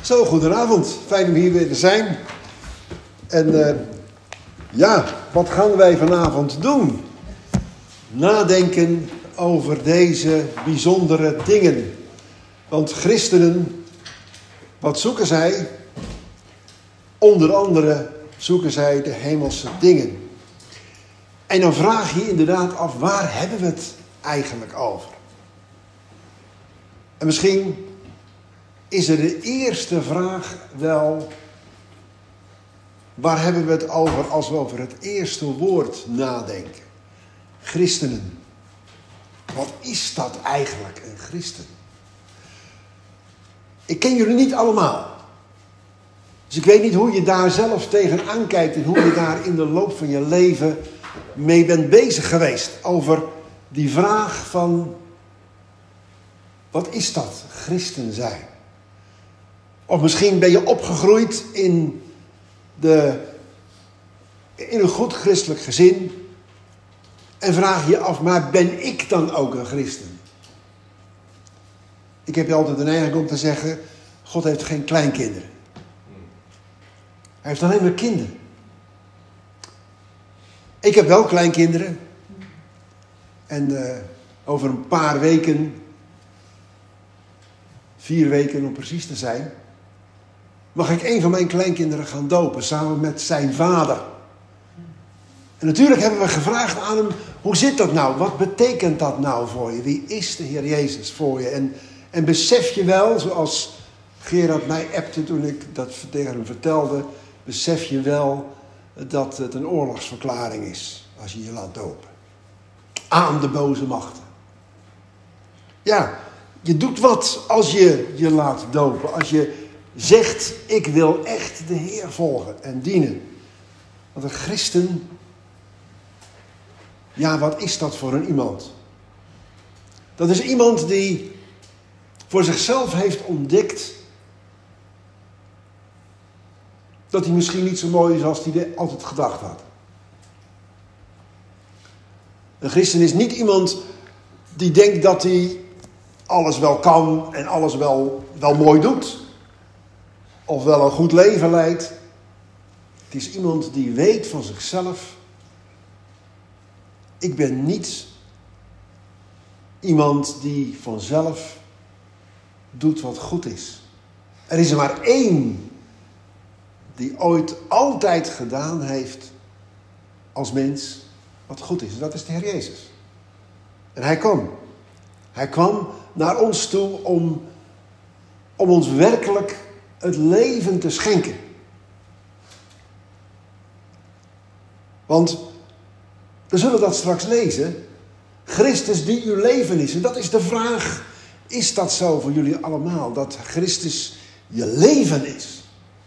Zo, goedenavond. Fijn om hier weer te zijn. En wat gaan wij vanavond doen? Nadenken over deze bijzondere dingen. Want christenen, wat zoeken zij? Onder andere zoeken zij de hemelse dingen. En dan vraag je inderdaad af, waar hebben we het eigenlijk over? En misschien is er de eerste vraag wel, waar hebben we het over als we over het eerste woord nadenken? Christenen. Wat is dat eigenlijk, een christen? Ik ken jullie niet allemaal. Dus ik weet niet hoe je daar zelf tegenaan kijkt en hoe je daar in de loop van je leven mee bent bezig geweest. Over die vraag van, wat is dat, christen zijn? Of misschien ben je opgegroeid in een goed christelijk gezin. En vraag je af, maar ben ik dan ook een christen? Ik heb je altijd de neiging om te zeggen, God heeft geen kleinkinderen. Hij heeft alleen maar kinderen. Ik heb wel kleinkinderen. En over een paar weken, 4 weken om precies te zijn, mag ik een van mijn kleinkinderen gaan dopen, samen met zijn vader. En natuurlijk hebben we gevraagd aan hem, hoe zit dat nou? Wat betekent dat nou voor je? Wie is de Heer Jezus voor je? En besef je wel, zoals Gerard mij appte toen ik dat tegen hem vertelde, besef je wel dat het een oorlogsverklaring is als je je laat dopen. Aan de boze machten. Ja, je doet wat als je je laat dopen. Als je zegt, ik wil echt de Heer volgen en dienen. Want een christen, ja, wat is dat voor een iemand? Dat is iemand die voor zichzelf heeft ontdekt dat hij misschien niet zo mooi is als hij altijd gedacht had. Een christen is niet iemand die denkt dat hij alles wel kan en alles wel mooi doet. Of wel een goed leven leidt. Het is iemand die weet van zichzelf, ik ben niet iemand die vanzelf doet wat goed is. Er is er maar één die ooit altijd gedaan heeft als mens wat goed is. En dat is de Heer Jezus. En Hij kwam naar ons toe om ons werkelijk het leven te schenken. Want we zullen dat straks lezen. Christus die uw leven is. En dat is de vraag. Is dat zo voor jullie allemaal? Dat Christus je leven is.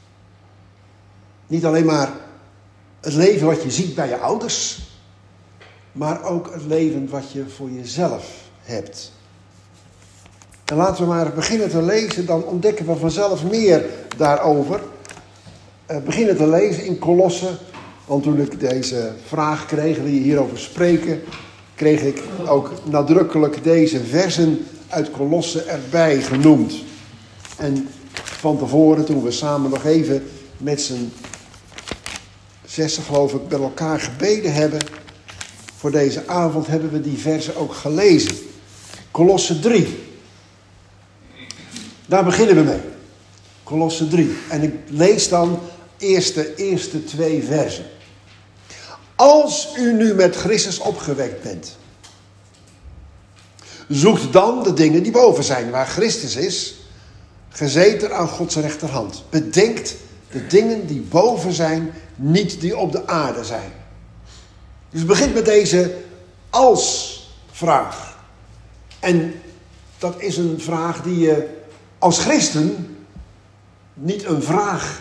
Niet alleen maar het leven wat je ziet bij je ouders. Maar ook het leven wat je voor jezelf hebt. En laten we maar beginnen te lezen. Dan ontdekken we vanzelf meer daarover. Beginnen te lezen in Kolossen. Want toen ik deze vraag kreeg, wil je hierover spreken, kreeg ik ook nadrukkelijk deze versen uit Kolossen erbij genoemd. En van tevoren, toen we samen nog even met z'n 6 geloof ik bij elkaar gebeden hebben, voor deze avond hebben we die versen ook gelezen. Kolossen 3. Daar beginnen we mee. Kolossen 3. En ik lees dan eerste 2 versen. Als u nu met Christus opgewekt bent, zoekt dan de dingen die boven zijn, waar Christus is, gezeten aan Gods rechterhand. Bedenkt de dingen die boven zijn, niet die op de aarde zijn. Dus het begint met deze als-vraag. En dat is een vraag die je als christen niet een vraag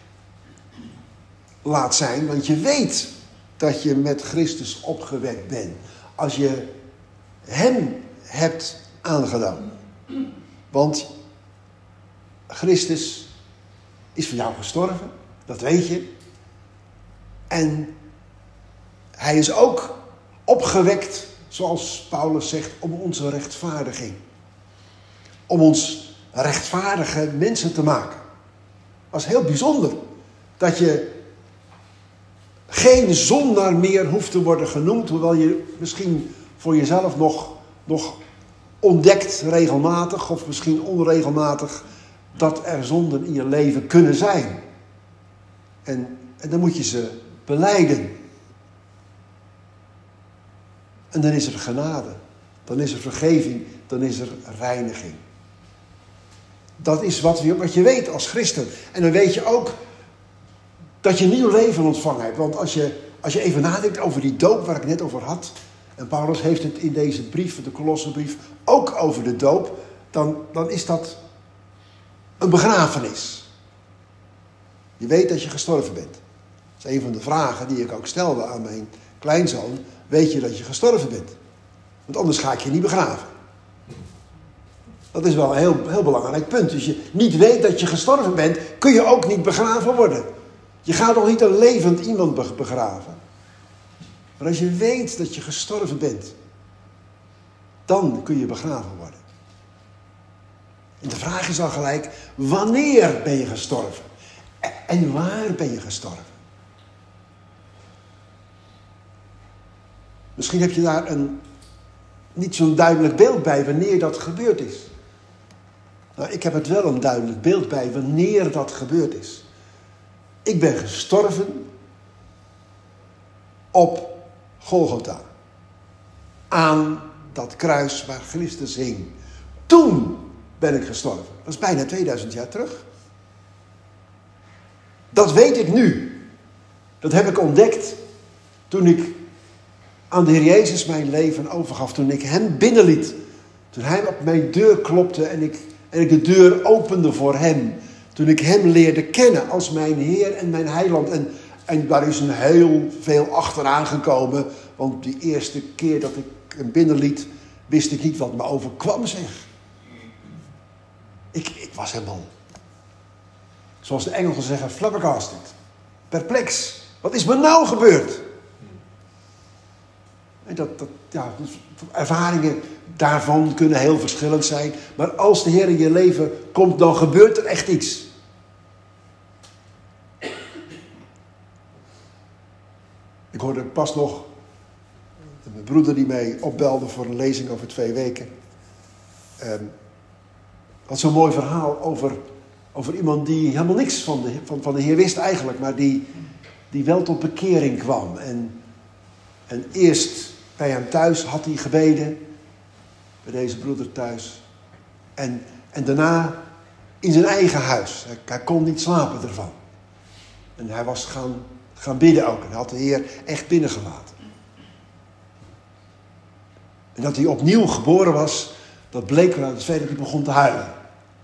laat zijn, want je weet dat je met Christus opgewekt bent. Als je hem hebt aangedaan. Want Christus is voor jou gestorven, dat weet je. En hij is ook opgewekt, zoals Paulus zegt, om onze rechtvaardiging. Om ons rechtvaardige mensen te maken. Dat is heel bijzonder. Dat je geen zondaar meer hoeft te worden genoemd, hoewel je misschien voor jezelf nog ontdekt regelmatig, of misschien onregelmatig, dat er zonden in je leven kunnen zijn. En dan moet je ze belijden. En dan is er genade. Dan is er vergeving. Dan is er reiniging. Dat is wat je weet als christen. En dan weet je ook dat je een nieuw leven ontvangen hebt. Want als je even nadenkt over die doop waar ik net over had. En Paulus heeft het in deze brief, de Kolossenbrief, ook over de doop. Dan is dat een begrafenis. Je weet dat je gestorven bent. Dat is een van de vragen die ik ook stelde aan mijn kleinzoon. Weet je dat je gestorven bent? Want anders ga ik je niet begraven. Dat is wel een heel belangrijk punt. Als je niet weet dat je gestorven bent, kun je ook niet begraven worden. Je gaat nog niet een levend iemand begraven. Maar als je weet dat je gestorven bent, dan kun je begraven worden. En de vraag is dan gelijk, wanneer ben je gestorven? En waar ben je gestorven? Misschien heb je daar niet zo'n duidelijk beeld bij wanneer dat gebeurd is. Nou, ik heb het wel een duidelijk beeld bij wanneer dat gebeurd is. Ik ben gestorven op Golgotha. Aan dat kruis waar Christus hing. Toen ben ik gestorven. Dat is bijna 2000 jaar terug. Dat weet ik nu. Dat heb ik ontdekt toen ik aan de Heer Jezus mijn leven overgaf. Toen ik hem binnenliet. Toen hij op mijn deur klopte en ik de deur opende voor hem. Toen ik hem leerde kennen als mijn Heer en mijn Heiland. En daar is een heel veel achteraan gekomen. Want die eerste keer dat ik hem binnenliet, wist ik niet wat me overkwam, zeg. Ik was helemaal, zoals de Engelsen zeggen, flabbergasted. Perplex. Wat is me nou gebeurd? En dus ervaringen daarvan kunnen heel verschillend zijn. Maar als de Heer in je leven komt, dan gebeurt er echt iets. Ik hoorde pas nog mijn broeder die mij opbelde voor een lezing over 2 weken. Had zo'n mooi verhaal over iemand die helemaal niks van de Heer wist eigenlijk. Maar die wel tot bekering kwam. En eerst bij hem thuis had hij gebeden. Bij deze broeder thuis. En daarna in zijn eigen huis. Hij kon niet slapen ervan. En hij was gaan bidden ook. En hij had de Heer echt binnengelaten. En dat hij opnieuw geboren was, dat bleek uit het feit dat hij begon te huilen.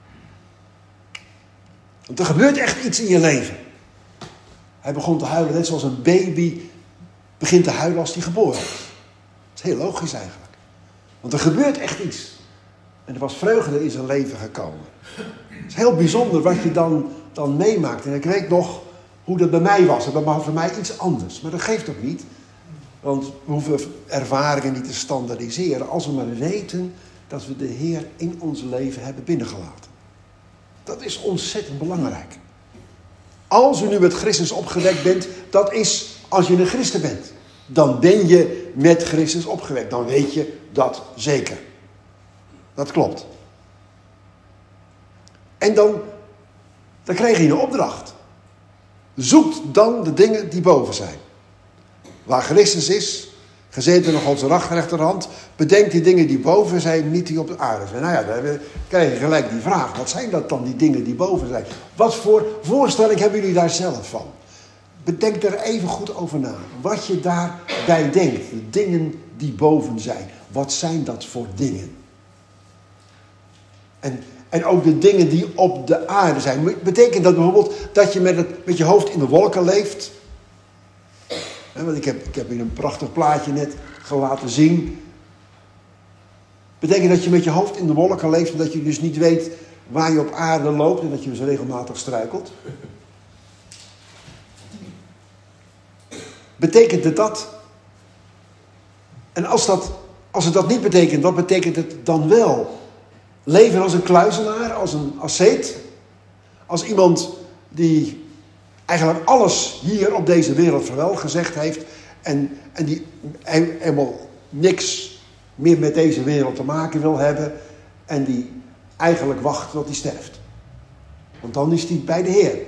Want er gebeurt echt iets in je leven. Hij begon te huilen net zoals een baby begint te huilen als hij geboren is. Dat is heel logisch eigenlijk. Want er gebeurt echt iets. En er was vreugde in zijn leven gekomen. Het is heel bijzonder wat je dan meemaakt. En ik weet nog hoe dat bij mij was. En dat was voor mij iets anders. Maar dat geeft ook niet. Want we hoeven ervaringen niet te standaardiseren. Als we maar weten dat we de Heer in ons leven hebben binnengelaten. Dat is ontzettend belangrijk. Als u nu met Christus opgewekt bent, dat is als je een christen bent. Dan ben je met Christus opgewekt. Dan weet je dat zeker. Dat klopt. En dan krijg je een opdracht. Zoekt dan de dingen die boven zijn. Waar Christus is, gezeten aan Gods rechterhand, bedenk die dingen die boven zijn, niet die op de aarde zijn. Nou ja, dan krijg je gelijk die vraag. Wat zijn dat dan, die dingen die boven zijn? Wat voor voorstelling hebben jullie daar zelf van? Bedenk er even goed over na. Wat je daarbij denkt. De dingen die boven zijn. Wat zijn dat voor dingen? En ook de dingen die op de aarde zijn. Betekent dat bijvoorbeeld dat je met je hoofd in de wolken leeft? Want ik heb hier een prachtig plaatje net laten zien. Betekent dat je met je hoofd in de wolken leeft en dat je dus niet weet waar je op aarde loopt en dat je dus regelmatig struikelt? Betekent het dat? En als het dat niet betekent, wat betekent het dan wel? Leven als een kluizenaar, als een asceet? Als iemand die eigenlijk alles hier op deze wereld vaarwel gezegd heeft en die helemaal niks meer met deze wereld te maken wil hebben en die eigenlijk wacht tot hij sterft. Want dan is hij bij de Heer.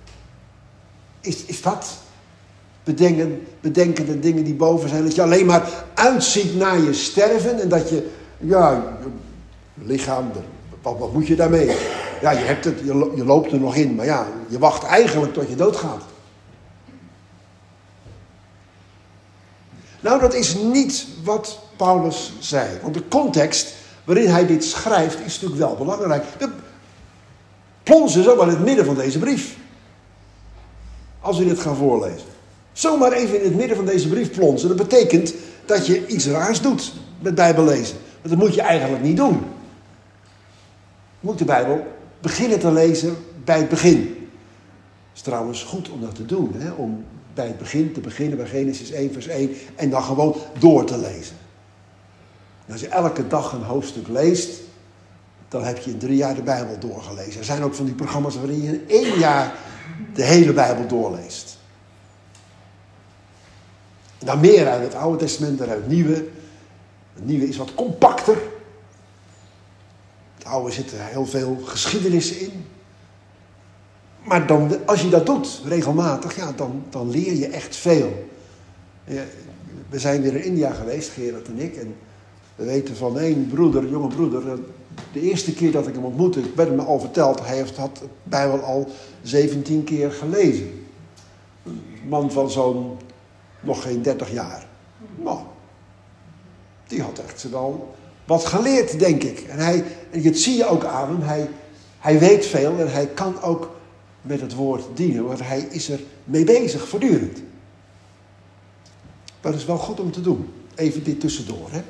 Is dat bedenkende dingen die boven zijn? Dat je alleen maar uitziet naar je sterven en dat je, je lichaam, wat moet je daarmee? Ja, je hebt het, je loopt er nog in, maar ja, je wacht eigenlijk tot je doodgaat. Nou, dat is niet wat Paulus zei. Want de context waarin hij dit schrijft is natuurlijk wel belangrijk. Plons is ook in het midden van deze brief. Als we dit gaan voorlezen. Zomaar even in het midden van deze brief plonsen. Dat betekent dat je iets raars doet met Bijbellezen. Want dat moet je eigenlijk niet doen. Je moet de Bijbel beginnen te lezen bij het begin. Het is trouwens goed om dat te doen. Hè? Om bij het begin te beginnen bij Genesis 1 vers 1. En dan gewoon door te lezen. En als je elke dag een hoofdstuk leest, dan heb je in 3 jaar de Bijbel doorgelezen. Er zijn ook van die programma's waarin je in 1 jaar de hele Bijbel doorleest. En dan meer uit het Oude Testament dan uit het Nieuwe. Het Nieuwe is wat compacter. Het Oude zit er heel veel geschiedenis in. Maar dan, als je dat doet, regelmatig, ja, dan leer je echt veel. We zijn weer in India geweest, Gerard en ik. En we weten van één broeder, jonge broeder. De eerste keer dat ik hem ontmoette, werd me al verteld, hij had de Bijbel al 17 keer gelezen. Een man van zo'n nog geen 30 jaar. Nou, die had echt wel wat geleerd, denk ik. En dat zie je ook aan hem. Hij weet veel en hij kan ook met het woord dienen. Want hij is er mee bezig, voortdurend. Maar dat is wel goed om te doen. Even dit tussendoor, hè.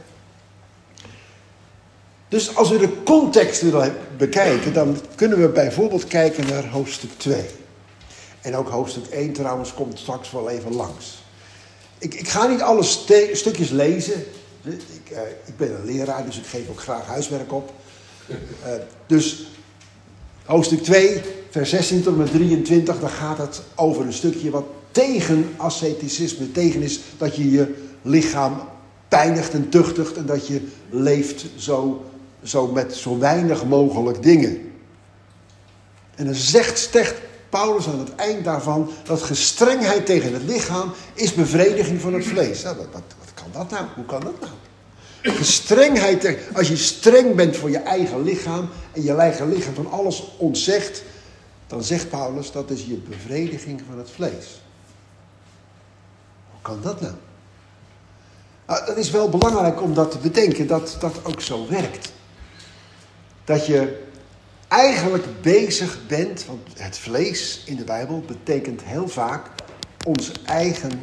Dus als we de context willen bekijken, dan kunnen we bijvoorbeeld kijken naar hoofdstuk 2. En ook hoofdstuk 1 trouwens komt straks wel even langs. Ik ga niet alle stukjes lezen. Ik ben een leraar, dus ik geef ook graag huiswerk op. Dus hoofdstuk 2, vers 16 tot en met 23, dan gaat het over een stukje wat tegen asceticisme, tegen is dat je je lichaam pijnigt en tuchtigt en dat je leeft zo met zo weinig mogelijk dingen. En dan zegt Paulus aan het eind daarvan dat gestrengheid tegen het lichaam is bevrediging van het vlees. Nou, wat kan dat nou? Hoe kan dat nou? Gestrengheid, als je streng bent voor je eigen lichaam en je eigen lichaam van alles ontzegt, dan zegt Paulus dat is je bevrediging van het vlees. Hoe kan dat nou? Nou, dat is wel belangrijk om dat te bedenken, dat dat ook zo werkt. Dat je eigenlijk bezig bent, want het vlees in de Bijbel betekent heel vaak onze eigen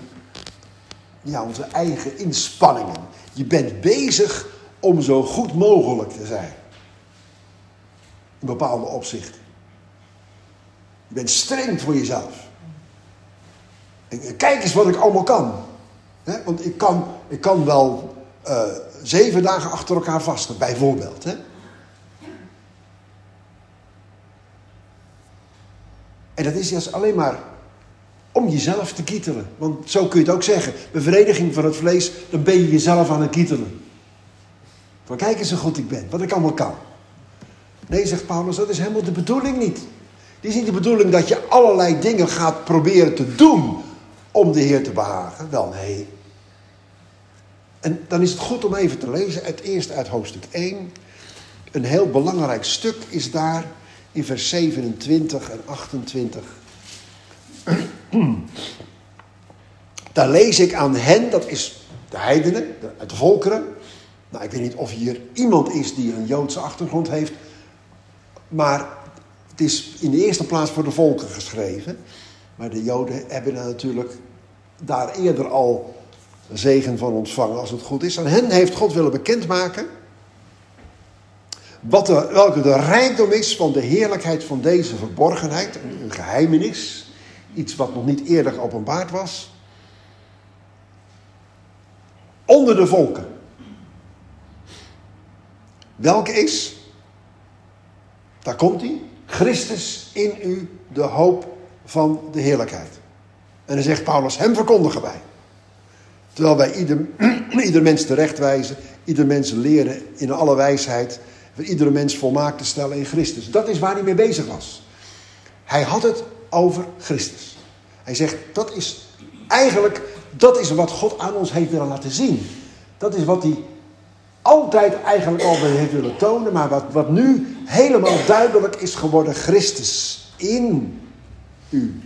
inspanningen. Je bent bezig om zo goed mogelijk te zijn. In bepaalde opzichten. Je bent streng voor jezelf. En kijk eens wat ik allemaal kan. He? Want ik kan wel 7 dagen achter elkaar vasten, bijvoorbeeld. Hè? En dat is juist alleen maar om jezelf te kietelen. Want zo kun je het ook zeggen. Bevrediging van het vlees, dan ben je jezelf aan het kietelen. Van kijk eens hoe goed ik ben, wat ik allemaal kan. Nee, zegt Paulus, dat is helemaal de bedoeling niet. Het is niet de bedoeling dat je allerlei dingen gaat proberen te doen om de Heer te behagen. Wel, nee. En dan is het goed om even te lezen, eerst uit hoofdstuk 1. Een heel belangrijk stuk is daar in vers 27 en 28. Daar lees ik aan hen, dat is de heidenen, de volkeren. Nou, ik weet niet of hier iemand is die een Joodse achtergrond heeft. Maar het is in de eerste plaats voor de volken geschreven. Maar de Joden hebben er natuurlijk daar eerder al zegen van ontvangen als het goed is. Aan hen heeft God willen bekendmaken welke de rijkdom is van de heerlijkheid van deze verborgenheid. Een geheimenis. Iets wat nog niet eerder geopenbaard was. Onder de volken. Welke is? Daar komt hij. Christus in u, de hoop van de heerlijkheid. En dan zegt Paulus, hem verkondigen wij. Terwijl wij ieder mens terechtwijzen, ieder mens leren in alle wijsheid, voor iedere mens volmaakt te stellen in Christus. Dat is waar hij mee bezig was. Hij had het over Christus. Hij zegt, dat is wat God aan ons heeft willen laten zien. Dat is wat hij altijd eigenlijk al heeft willen tonen, maar wat nu helemaal duidelijk is geworden, Christus in u.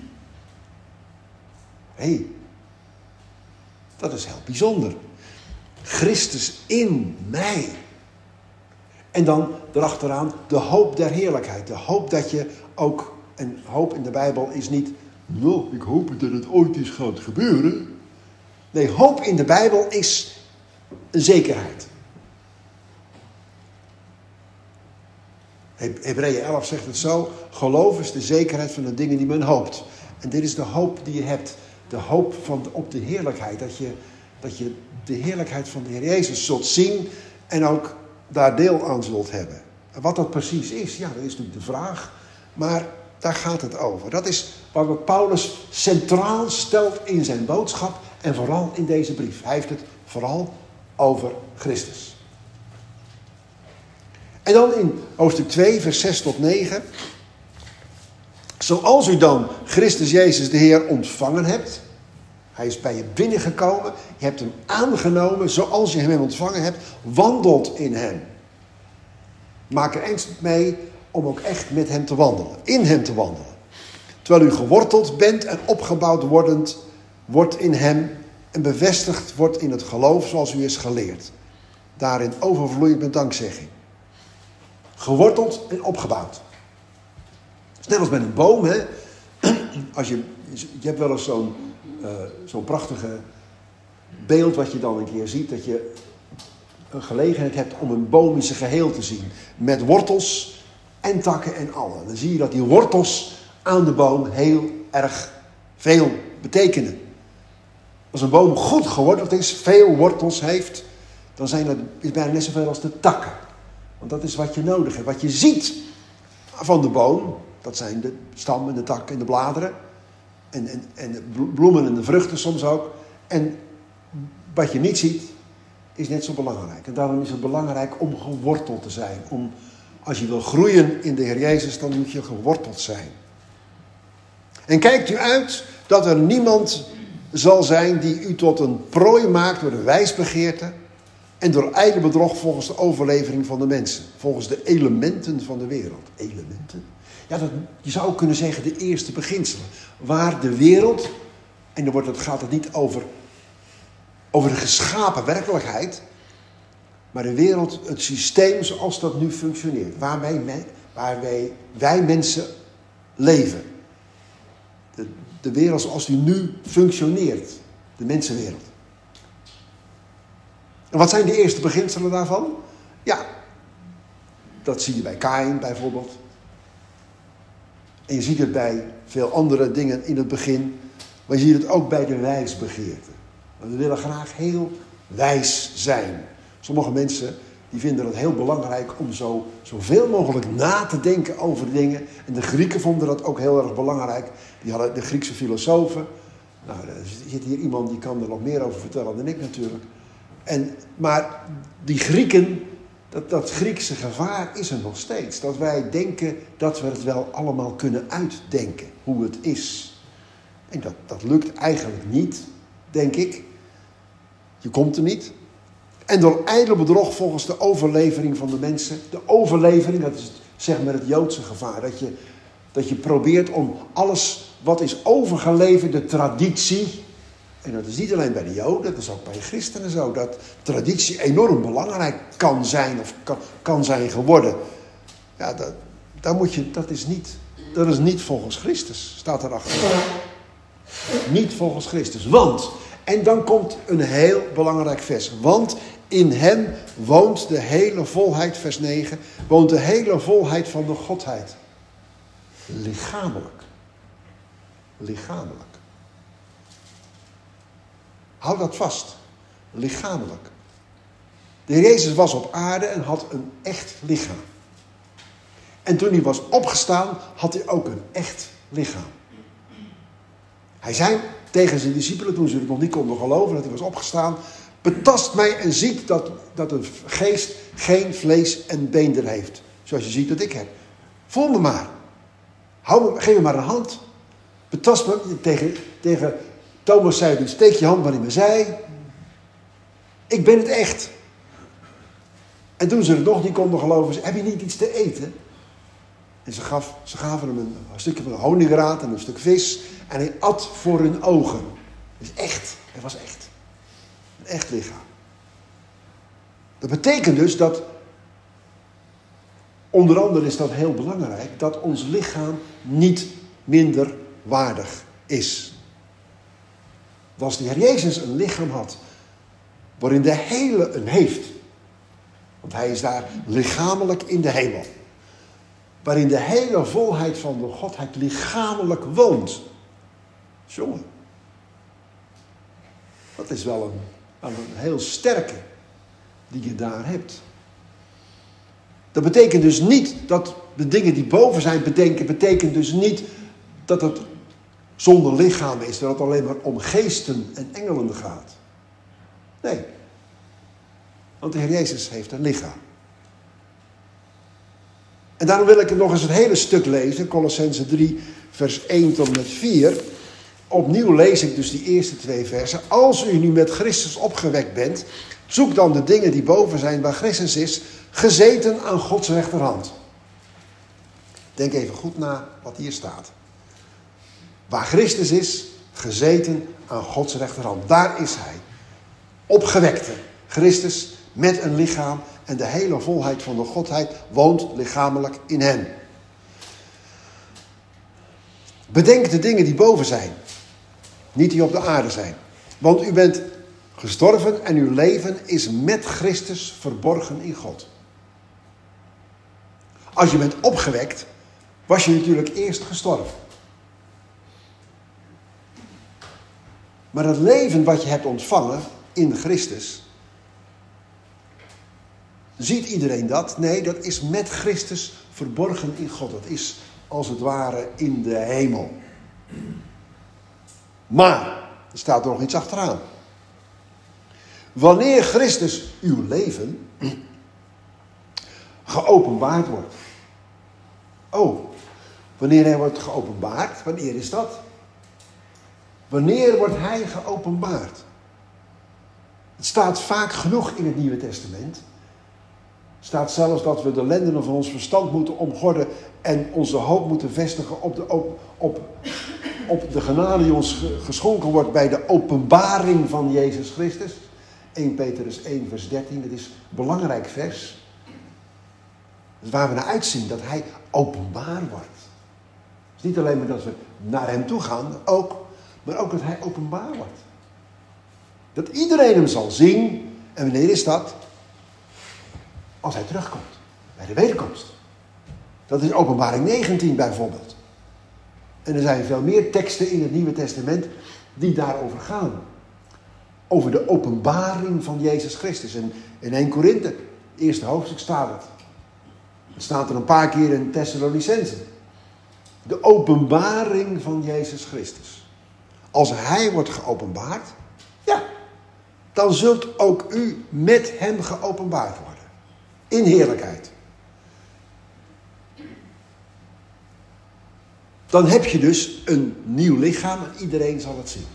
Hé, dat is heel bijzonder. Christus in mij. En dan erachteraan de hoop der heerlijkheid. De hoop dat je ook, en hoop in de Bijbel is niet, nou, ik hoop dat het ooit eens gaat gebeuren. Nee, hoop in de Bijbel is een zekerheid. Hebreeën 11 zegt het zo, geloof is de zekerheid van de dingen die men hoopt. En dit is de hoop die je hebt. De hoop op de heerlijkheid. Dat je de heerlijkheid van de Heer Jezus zult zien en ook daar deel aan zult hebben. En wat dat precies is, ja, dat is natuurlijk de vraag. Maar daar gaat het over. Dat is wat Paulus centraal stelt in zijn boodschap en vooral in deze brief. Hij heeft het vooral over Christus. En dan in hoofdstuk 2, vers 6 tot 9. Zoals u dan Christus Jezus de Heer ontvangen hebt. Hij is bij je binnengekomen. Je hebt hem aangenomen zoals je hem ontvangen hebt. Wandelt in hem. Maak er eens mee om ook echt met hem te wandelen. In hem te wandelen. Terwijl u geworteld bent en opgebouwd wordt in hem. En bevestigd wordt in het geloof zoals u is geleerd. Daarin overvloeiend met dankzegging. Geworteld en opgebouwd. Het is net als met een boom, hè. Als je hebt wel eens zo'n prachtige beeld wat je dan een keer ziet. Dat je een gelegenheid hebt om een boom in zijn geheel te zien. Met wortels en takken en alle. Dan zie je dat die wortels aan de boom heel erg veel betekenen. Als een boom goed geworteld is, veel wortels heeft, dan is het bijna net zoveel als de takken. Want dat is wat je nodig hebt. Wat je ziet van de boom, dat zijn de stam en de tak en de bladeren. En de bloemen en de vruchten soms ook. En wat je niet ziet, is net zo belangrijk. En daarom is het belangrijk om geworteld te zijn. Als je wil groeien in de Heer Jezus, dan moet je geworteld zijn. En kijkt u uit dat er niemand zal zijn die u tot een prooi maakt door de wijsbegeerte en door ijdel bedrog volgens de overlevering van de mensen. Volgens de elementen van de wereld. Elementen? Ja, je zou ook kunnen zeggen de eerste beginselen. Waar de wereld, en dan gaat het niet over de geschapen werkelijkheid, maar de wereld, het systeem zoals dat nu functioneert. Waarmee wij mensen leven. De wereld zoals die nu functioneert. De mensenwereld. En wat zijn de eerste beginselen daarvan? Ja, dat zie je bij Kaïn bijvoorbeeld. En je ziet het bij veel andere dingen in het begin. Maar je ziet het ook bij de wijsbegeerte. We willen graag heel wijs zijn. Sommige mensen die vinden het heel belangrijk om zoveel mogelijk na te denken over dingen. En de Grieken vonden dat ook heel erg belangrijk. Die hadden de Griekse filosofen. Nou, er zit hier iemand die kan er nog meer over vertellen dan ik natuurlijk. Maar die Grieken, dat Griekse gevaar is er nog steeds. Dat wij denken dat we het wel allemaal kunnen uitdenken. Hoe het is. En dat lukt eigenlijk niet, denk ik. Je komt er niet. En door ijdel bedrog volgens de overlevering van de mensen. De overlevering, dat is zeg maar het Joodse gevaar. Dat je probeert om alles wat is overgeleverd, de traditie. En dat is niet alleen bij de Joden, dat is ook bij de christenen zo. Dat traditie enorm belangrijk kan zijn of kan zijn geworden. Ja, dat is niet volgens Christus, staat erachter. Niet volgens Christus. Want, en dan komt een heel belangrijk vers. Want in hem woont de hele volheid, vers 9, woont de hele volheid van de Godheid. Lichamelijk. Lichamelijk. Houd dat vast. Lichamelijk. De Heer Jezus was op aarde en had een echt lichaam. En toen hij was opgestaan, had hij ook een echt lichaam. Hij zei tegen zijn discipelen, toen ze het nog niet konden geloven dat hij was opgestaan: betast mij en ziet dat een geest geen vlees en beenderen heeft. Zoals je ziet dat ik heb. Voel me maar. Geef me maar een hand. Betast me. Tegen Thomas zei hij: steek je hand maar in mijn zij. Ik ben het echt. En toen ze het nog niet konden geloven, zei: heb je niet iets te eten? En ze gaven hem een stukje van honingraad en een stuk vis. En hij at voor hun ogen. Dus echt. Hij was echt. Een echt lichaam. Dat betekent dus dat, onder andere is dat heel belangrijk, dat ons lichaam niet minder waardig is. Dat als de Heer Jezus een lichaam had, waarin de hele een heeft, want hij is daar lichamelijk in de hemel, waarin de hele volheid van de Godheid lichamelijk woont. Jongen, dat is wel een heel sterke die je daar hebt. Dat betekent dus niet dat de dingen die boven zijn betekent dus niet dat het zonder lichaam is, dat het alleen maar om geesten en engelen gaat. Nee. Want de Heer Jezus heeft een lichaam. En daarom wil ik nog eens het hele stuk lezen, Kolossenzen 3, vers 1 tot en met 4. Opnieuw lees ik dus die eerste 2 versen. Als u nu met Christus opgewekt bent, zoek dan de dingen die boven zijn waar Christus is, gezeten aan Gods rechterhand. Denk even goed na wat hier staat. Waar Christus is, gezeten aan Gods rechterhand. Daar is hij. Opgewekte Christus met een lichaam en de hele volheid van de Godheid woont lichamelijk in hem. Bedenk de dingen die boven zijn, niet die op de aarde zijn. Want u bent gestorven en uw leven is met Christus verborgen in God. Als je bent opgewekt, was je natuurlijk eerst gestorven. Maar het leven wat je hebt ontvangen in Christus, ziet iedereen dat? Nee, dat is met Christus verborgen in God. Dat is als het ware in de hemel. Maar, er staat er nog iets achteraan. Wanneer Christus uw leven geopenbaard wordt. Oh, wanneer hij wordt geopenbaard, wanneer is dat? Wanneer wordt hij geopenbaard? Het staat vaak genoeg in het Nieuwe Testament. Het staat zelfs dat we de lendenen van ons verstand moeten omgorden en onze hoop moeten vestigen op de genade die ons geschonken wordt bij de openbaring van Jezus Christus. 1 Petrus 1 vers 13, dat is een belangrijk vers. Dus waar we naar uitzien, dat hij openbaar wordt. Het is niet alleen maar dat we naar hem toe gaan, maar ook dat hij openbaar wordt. Dat iedereen hem zal zien. En wanneer is dat? Als hij terugkomt. Bij de wederkomst. Dat is Openbaring 19 bijvoorbeeld. En er zijn veel meer teksten in het Nieuwe Testament die daarover gaan. Over de openbaring van Jezus Christus. En in 1 Korinthe, eerste hoofdstuk staat het. Het staat er een paar keer in Thessalonicenzen. De openbaring van Jezus Christus. Als hij wordt geopenbaard, ja, dan zult ook u met hem geopenbaard worden. In heerlijkheid. Dan heb je dus een nieuw lichaam en iedereen zal het zien.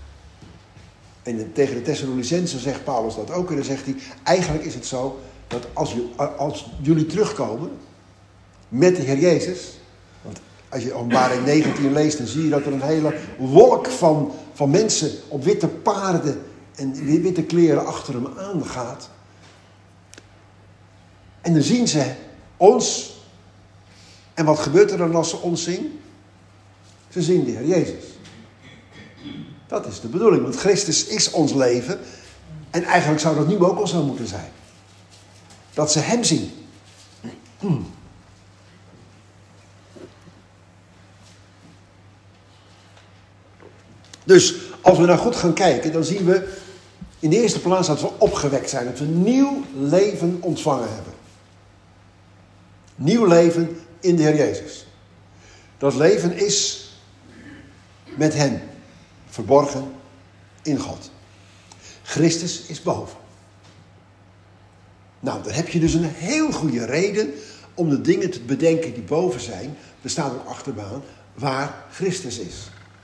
En tegen de Thessalonicenzen zegt Paulus dat ook. En dan zegt hij, eigenlijk is het zo dat als jullie terugkomen met de Heer Jezus. Want als je Openbaring 19 leest, dan zie je dat er een hele wolk van mensen op witte paarden en witte kleren achter hem aangaat. En dan zien ze ons. En wat gebeurt er dan als ze ons zien? Ze zien de Heer Jezus. Dat is de bedoeling, want Christus is ons leven. En eigenlijk zou dat nu ook al zo moeten zijn. Dat ze hem zien. Dus als we nou goed gaan kijken, dan zien we in de eerste plaats dat we opgewekt zijn. Dat we nieuw leven ontvangen hebben. Nieuw leven in de Heer Jezus. Dat leven is met hem. verborgen in God. Christus is boven. Nou, dan heb je dus een heel goede reden om de dingen te bedenken die boven zijn. Er staat een achterbaan waar Christus is.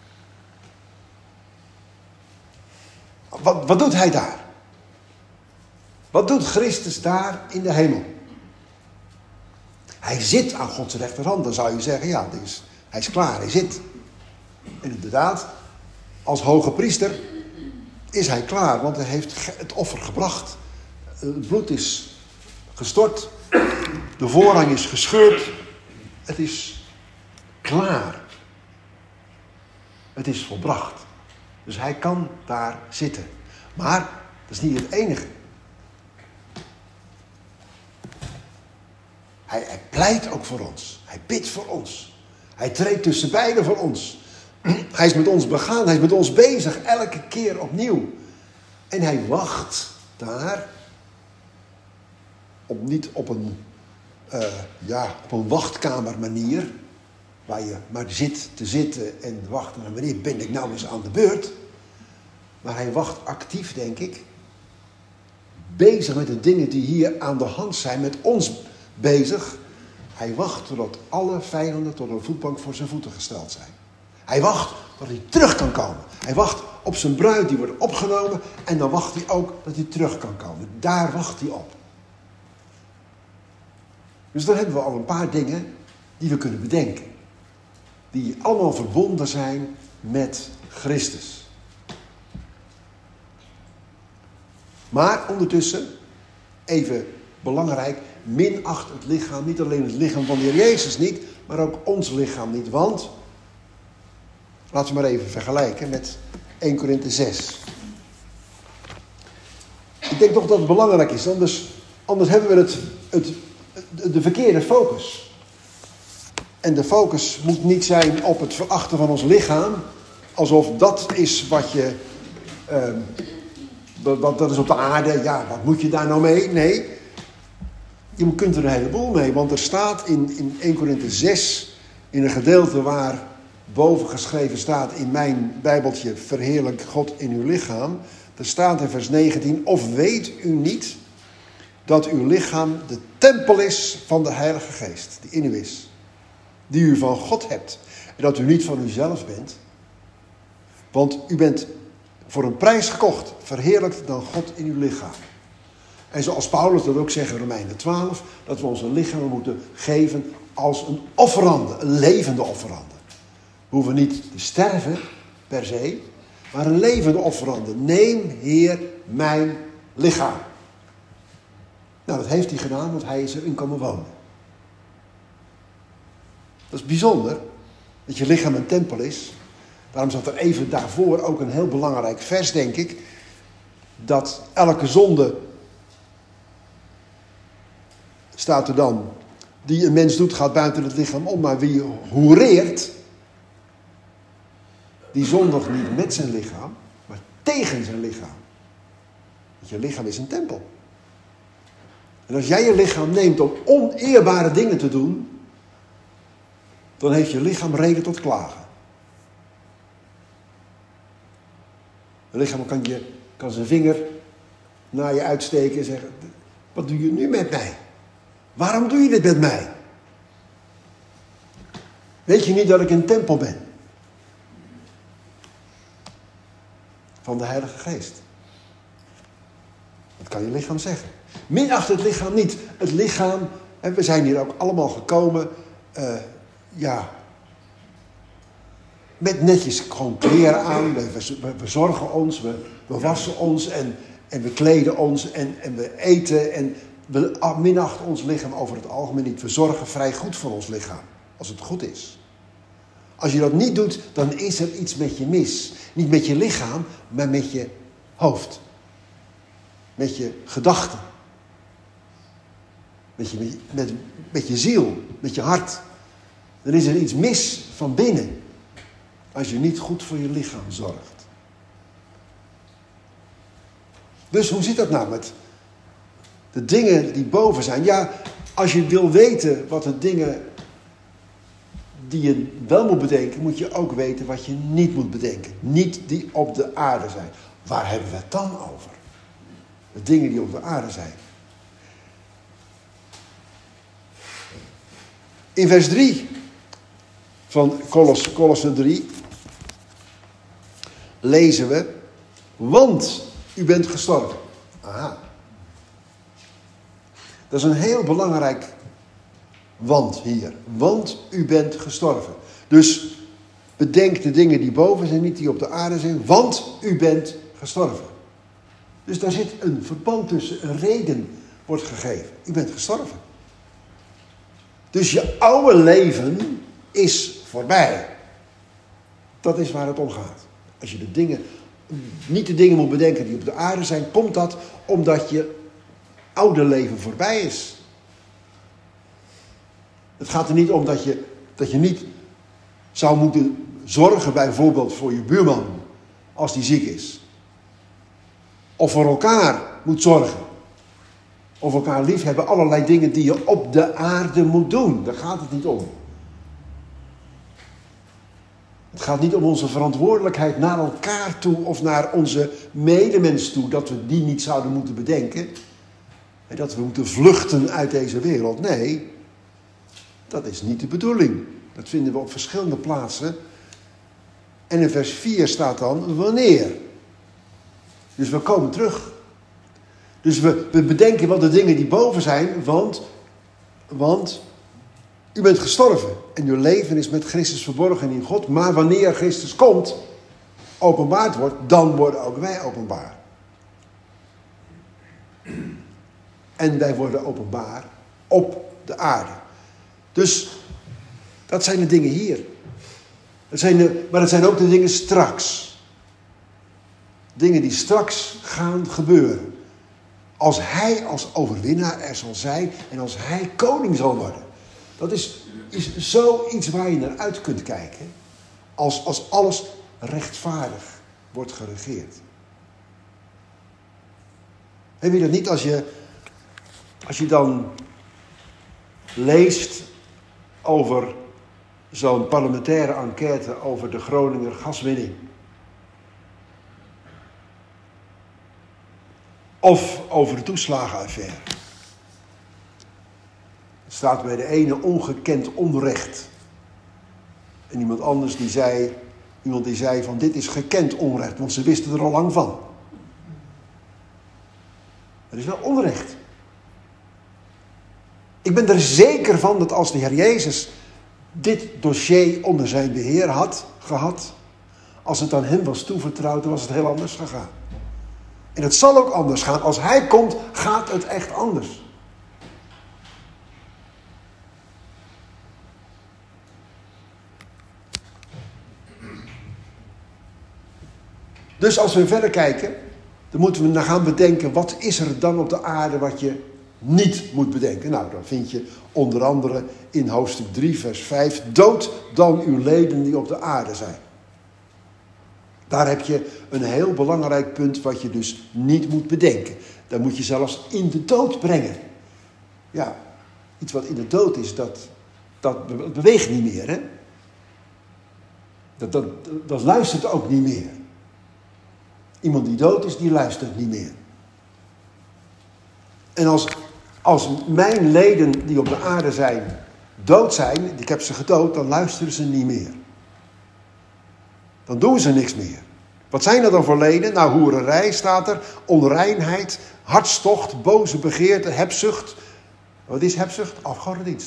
Wat doet hij daar? Wat doet Christus daar in de hemel? Hij zit aan Gods rechterhand. Dan zou je zeggen, ja, hij is klaar, hij zit. En inderdaad, als hoge priester is hij klaar, want hij heeft het offer gebracht. Het bloed is gestort. De voorhang is gescheurd. Het is klaar. Het is volbracht. Dus hij kan daar zitten. Maar dat is niet het enige. Hij pleit ook voor ons. Hij bidt voor ons. Hij treedt tussen beiden voor ons. Hij is met ons begaan. Hij is met ons bezig. Elke keer opnieuw. En hij wacht daar. Niet op een wachtkamer manier. Waar je maar zit te zitten en wachten. Nou, wanneer ben ik nou eens aan de beurt? Maar hij wacht actief, denk ik. Bezig met de dingen die hier aan de hand zijn. Met ons bezig. Hij wacht totdat alle vijanden tot een voetbank voor zijn voeten gesteld zijn. Hij wacht tot hij terug kan komen. Hij wacht op zijn bruid die wordt opgenomen. En dan wacht hij ook dat hij terug kan komen. Daar wacht hij op. Dus dan hebben we al een paar dingen die we kunnen bedenken. Die allemaal verbonden zijn met Christus. Maar ondertussen, even belangrijk, minacht het lichaam, niet alleen het lichaam van de Heer Jezus niet, maar ook ons lichaam niet. Want, laten we maar even vergelijken met 1 Korinthe 6. Ik denk toch dat het belangrijk is, anders hebben we de verkeerde focus. En de focus moet niet zijn op het verachten van ons lichaam, alsof dat is wat je... dat is op de aarde, ja, wat moet je daar nou mee? Nee, je kunt er een heleboel mee. Want er staat in 1 Korinthe 6, in een gedeelte waar boven geschreven staat in mijn bijbeltje, verheerlijk God in uw lichaam. Er staat in vers 19, of weet u niet dat uw lichaam de tempel is van de Heilige Geest, die in u is. Die u van God hebt. En dat u niet van uzelf bent. Want u bent voor een prijs gekocht, verheerlijkt dan God in uw lichaam. En zoals Paulus dat ook zegt in Romeinen 12, dat we onze lichamen moeten geven als een offerande, een levende offerande. We hoeven niet te sterven, per se, maar een levende offerande. Neem, Heer, mijn lichaam. Nou, dat heeft hij gedaan, want hij is erin komen wonen. Dat is bijzonder, dat je lichaam een tempel is. Daarom zat er even daarvoor ook een heel belangrijk vers, denk ik. Dat elke zonde, staat er dan, die een mens doet, gaat buiten het lichaam om. Maar wie hoereert, die zondigt niet met zijn lichaam, maar tegen zijn lichaam. Want je lichaam is een tempel. En als jij je lichaam neemt om oneerbare dingen te doen, dan heeft je lichaam reden tot klagen. Je lichaam kan zijn vinger naar je uitsteken en zeggen, wat doe je nu met mij? Waarom doe je dit met mij? Weet je niet dat ik een tempel ben? Van de Heilige Geest. Dat kan je lichaam zeggen. Minacht het lichaam niet. Het lichaam, en we zijn hier ook allemaal gekomen, met netjes gewoon kleren aan. We zorgen ons, we wassen ons en we kleden ons en we eten. En we minachten ons lichaam over het algemeen niet. We zorgen vrij goed voor ons lichaam, als het goed is. Als je dat niet doet, dan is er iets met je mis. Niet met je lichaam, maar met je hoofd. Met je gedachten. Met je ziel, met je hart. Dan is er iets mis van binnen. Als je niet goed voor je lichaam zorgt. Dus hoe zit dat nou met de dingen die boven zijn? Ja, als je wil weten wat de dingen die je wel moet bedenken, moet je ook weten wat je niet moet bedenken. Niet die op de aarde zijn. Waar hebben we het dan over? De dingen die op de aarde zijn. In vers 3 van Kolosser 3 lezen we, want u bent gestorven. Aha. Dat is een heel belangrijk want hier. Want u bent gestorven. Dus bedenk de dingen die boven zijn, niet die op de aarde zijn. Want u bent gestorven. Dus daar zit een verband tussen. Een reden wordt gegeven. U bent gestorven. Dus je oude leven is voorbij. Dat is waar het om gaat. Als je niet de dingen moet bedenken die op de aarde zijn, komt dat omdat je oude leven voorbij is. Het gaat er niet om dat je niet zou moeten zorgen bijvoorbeeld voor je buurman als die ziek is. Of voor elkaar moet zorgen. Of elkaar lief hebben. Allerlei dingen die je op de aarde moet doen. Daar gaat het niet om. Het gaat niet om onze verantwoordelijkheid naar elkaar toe of naar onze medemens toe. Dat we die niet zouden moeten bedenken. En dat we moeten vluchten uit deze wereld. Nee, dat is niet de bedoeling. Dat vinden we op verschillende plaatsen. En in vers 4 staat dan wanneer. Dus we komen terug. Dus we bedenken wel de dingen die boven zijn, want u bent gestorven. En uw leven is met Christus verborgen in God. Maar wanneer Christus komt, openbaard wordt, dan worden ook wij openbaar. En wij worden openbaar op de aarde. Dus dat zijn de dingen hier. Maar het zijn ook de dingen straks. Dingen die straks gaan gebeuren. Als hij als overwinnaar er zal zijn en als hij koning zal worden. Dat is zoiets waar je naar uit kunt kijken. Als alles rechtvaardig wordt geregeerd. Heb je dat niet als je dan leest over zo'n parlementaire enquête over de Groninger gaswinning. Of over de toeslagenaffaire. Er staat bij de ene ongekend onrecht. En iemand anders die zei van dit is gekend onrecht, want ze wisten er al lang van. Er is wel onrecht. Ik ben er zeker van dat als de Heer Jezus dit dossier onder zijn beheer had gehad, als het aan hem was toevertrouwd, dan was het heel anders gegaan. En het zal ook anders gaan. Als hij komt, gaat het echt anders. Dus als we verder kijken, dan moeten we naar gaan bedenken, wat is er dan op de aarde wat je niet moet bedenken? Nou, dan vind je onder andere in hoofdstuk 3, vers 5, dood dan uw leden die op de aarde zijn. Daar heb je een heel belangrijk punt wat je dus niet moet bedenken. Dat moet je zelfs in de dood brengen. Ja, iets wat in de dood is, dat beweegt niet meer, hè? Dat luistert ook niet meer. Iemand die dood is, die luistert niet meer. En als mijn leden die op de aarde zijn, dood zijn, ik heb ze gedood, dan luisteren ze niet meer. Dan doen ze niks meer. Wat zijn er dan voor leden? Nou, hoererij staat er, onreinheid, hartstocht, boze begeerte, hebzucht. Wat is hebzucht? Afgodendienst.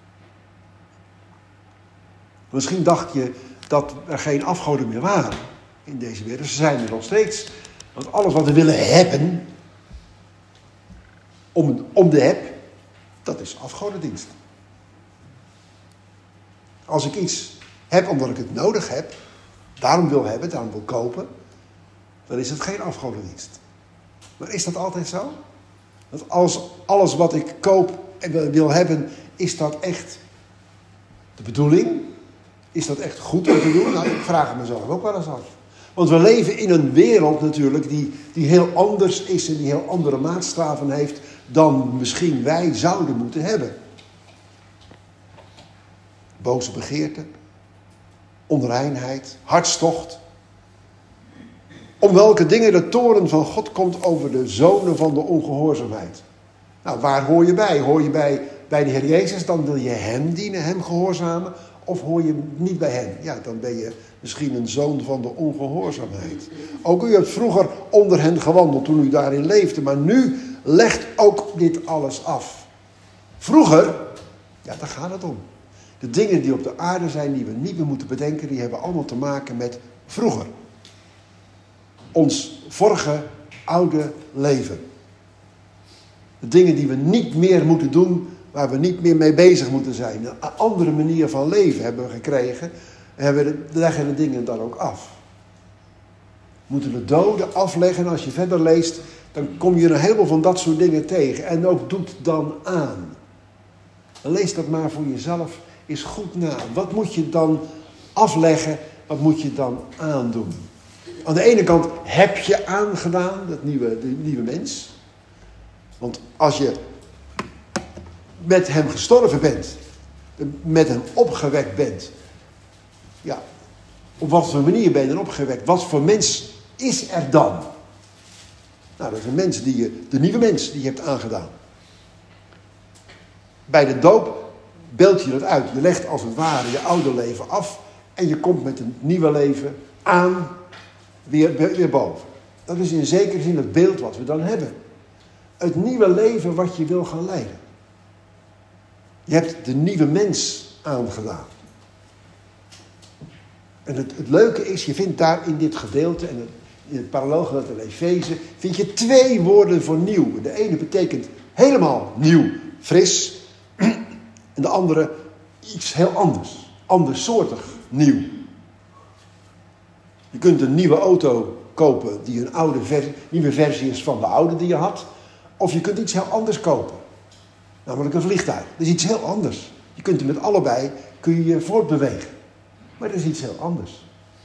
Misschien dacht je dat er geen afgoden meer waren in deze wereld. Ze zijn er nog steeds. Want alles wat we willen hebben, om de heb, dat is afgodendienst. Als ik iets heb omdat ik het nodig heb, daarom wil hebben, daarom wil kopen, dan is het geen afgodendienst. Maar is dat altijd zo? Dat alles wat ik koop en wil hebben, is dat echt de bedoeling? Is dat echt goed om te doen? Nou, ik vraag het mezelf ook wel eens af. Want we leven in een wereld natuurlijk die heel anders is en die heel andere maatstaven heeft dan misschien wij zouden moeten hebben. boze begeerte, onreinheid, hartstocht. Om welke dingen de toorn van God komt over de zonen van de ongehoorzaamheid. Nou, waar hoor je bij? Hoor je bij de Heer Jezus, dan wil je hem dienen, hem gehoorzamen. Of hoor je niet bij hem? Ja, dan ben je misschien een zoon van de ongehoorzaamheid. Ook u hebt vroeger onder hen gewandeld toen u daarin leefde. Maar nu legt ook dit alles af. Vroeger, ja, daar gaat het om. De dingen die op de aarde zijn, die we niet meer moeten bedenken, die hebben allemaal te maken met vroeger. Ons vorige, oude leven. De dingen die we niet meer moeten doen, waar we niet meer mee bezig moeten zijn. Een andere manier van leven hebben we gekregen. En we leggen de dingen dan ook af. We moeten de doden afleggen. En als je verder leest, dan kom je een heleboel van dat soort dingen tegen. En ook doet dan aan. En lees dat maar voor jezelf eens goed na. Wat moet je dan afleggen? Wat moet je dan aandoen? Aan de ene kant heb je aangedaan, de nieuwe mens. Want als je met hem gestorven bent, met hem opgewekt bent. Ja, op wat voor manier ben je dan opgewekt? Wat voor mens is er dan? Nou, dat is een mens de nieuwe mens die je hebt aangedaan. Bij de doop beeld je dat uit. Je legt als het ware je oude leven af en je komt met een nieuwe leven aan weer boven. Dat is in zekere zin het beeld wat we dan hebben. Het nieuwe leven wat je wil gaan leiden. Je hebt de nieuwe mens aangedaan. En het leuke is, je vindt daar in dit gedeelte, en in het parallelgedeelte in Efeze, vind je 2 woorden voor nieuw. De ene betekent helemaal nieuw, fris. En de andere iets heel anders. Andersoortig nieuw. Je kunt een nieuwe auto kopen die een nieuwe versie is van de oude die je had. Of je kunt iets heel anders kopen. Namelijk een vliegtuig. Dat is iets heel anders. Je kunt er met allebei kun je voortbewegen. Maar dat is iets heel anders.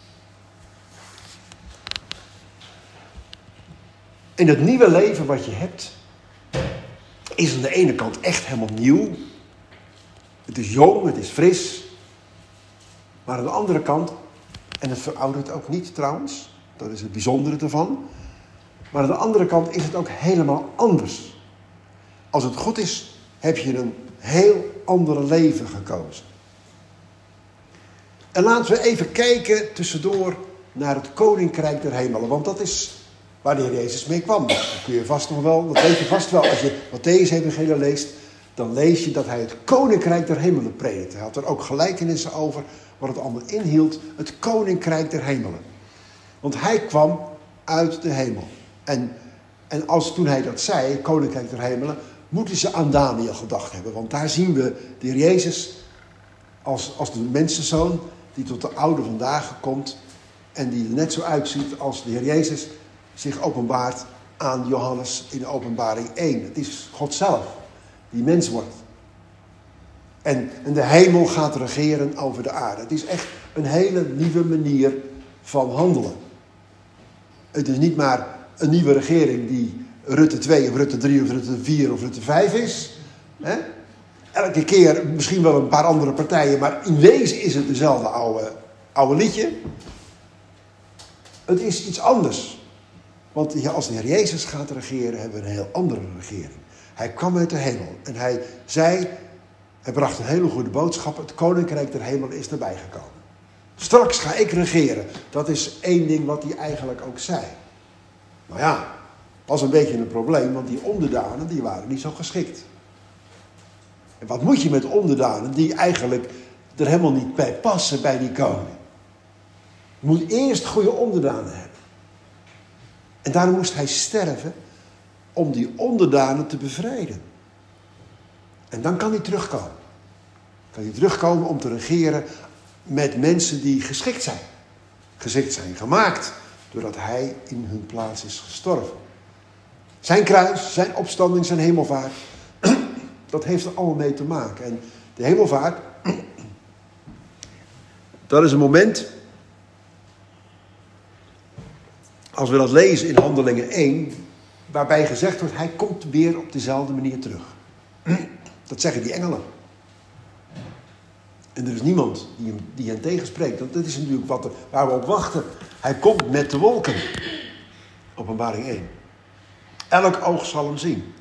En het nieuwe leven wat je hebt, is aan de ene kant echt helemaal nieuw. Het is jong, het is fris. Maar aan de andere kant, en het veroudert ook niet trouwens, dat is het bijzondere ervan. Maar aan de andere kant is het ook helemaal anders. Als het goed is, heb je een heel ander leven gekozen. En laten we even kijken tussendoor naar het Koninkrijk der Hemelen. Want dat is waar de Heer Jezus mee kwam. Dat kun je vast nog wel, dat weet je vast wel. Als je Mattheüs-evangelie leest, dan lees je dat hij het Koninkrijk der Hemelen predikte. Hij had er ook gelijkenissen over wat het allemaal inhield. Het Koninkrijk der Hemelen. Want hij kwam uit de hemel. En toen hij dat zei, Koninkrijk der Hemelen, moeten ze aan Daniel gedacht hebben. Want daar zien we de Heer Jezus als de mensenzoon die tot de oude vandaag komt. En die er net zo uitziet als de Heer Jezus zich openbaart aan Johannes in de openbaring 1. Het is God zelf die mens wordt. En de hemel gaat regeren over de aarde. Het is echt een hele nieuwe manier van handelen. Het is niet maar een nieuwe regering die Rutte 2 of Rutte 3 of Rutte 4 of Rutte 5 is. Hè? Elke keer misschien wel een paar andere partijen, maar in wezen is het dezelfde oude liedje. Het is iets anders. Want als de Heer Jezus gaat regeren, hebben we een heel andere regering. Hij kwam uit de hemel en hij bracht een hele goede boodschap. Het Koninkrijk der Hemelen is erbij gekomen. Straks ga ik regeren. Dat is één ding wat hij eigenlijk ook zei. Maar ja, was een beetje een probleem, want die onderdanen die waren niet zo geschikt. En wat moet je met onderdanen die eigenlijk er helemaal niet bij passen bij die koning? Je moet eerst goede onderdanen hebben. En daarom moest hij sterven om die onderdanen te bevrijden. En dan kan hij terugkomen. Kan hij terugkomen om te regeren met mensen die geschikt zijn. Geschikt zijn gemaakt doordat hij in hun plaats is gestorven. Zijn kruis, zijn opstanding, zijn hemelvaart. Dat heeft er allemaal mee te maken. En de hemelvaart, dat is een moment, als we dat lezen in Handelingen 1, waarbij gezegd wordt, hij komt weer op dezelfde manier terug. Dat zeggen die engelen. En er is niemand die hen tegenspreekt. Want dat is natuurlijk waar we op wachten. Hij komt met de wolken. Openbaring 1. Elk oog zal hem zien.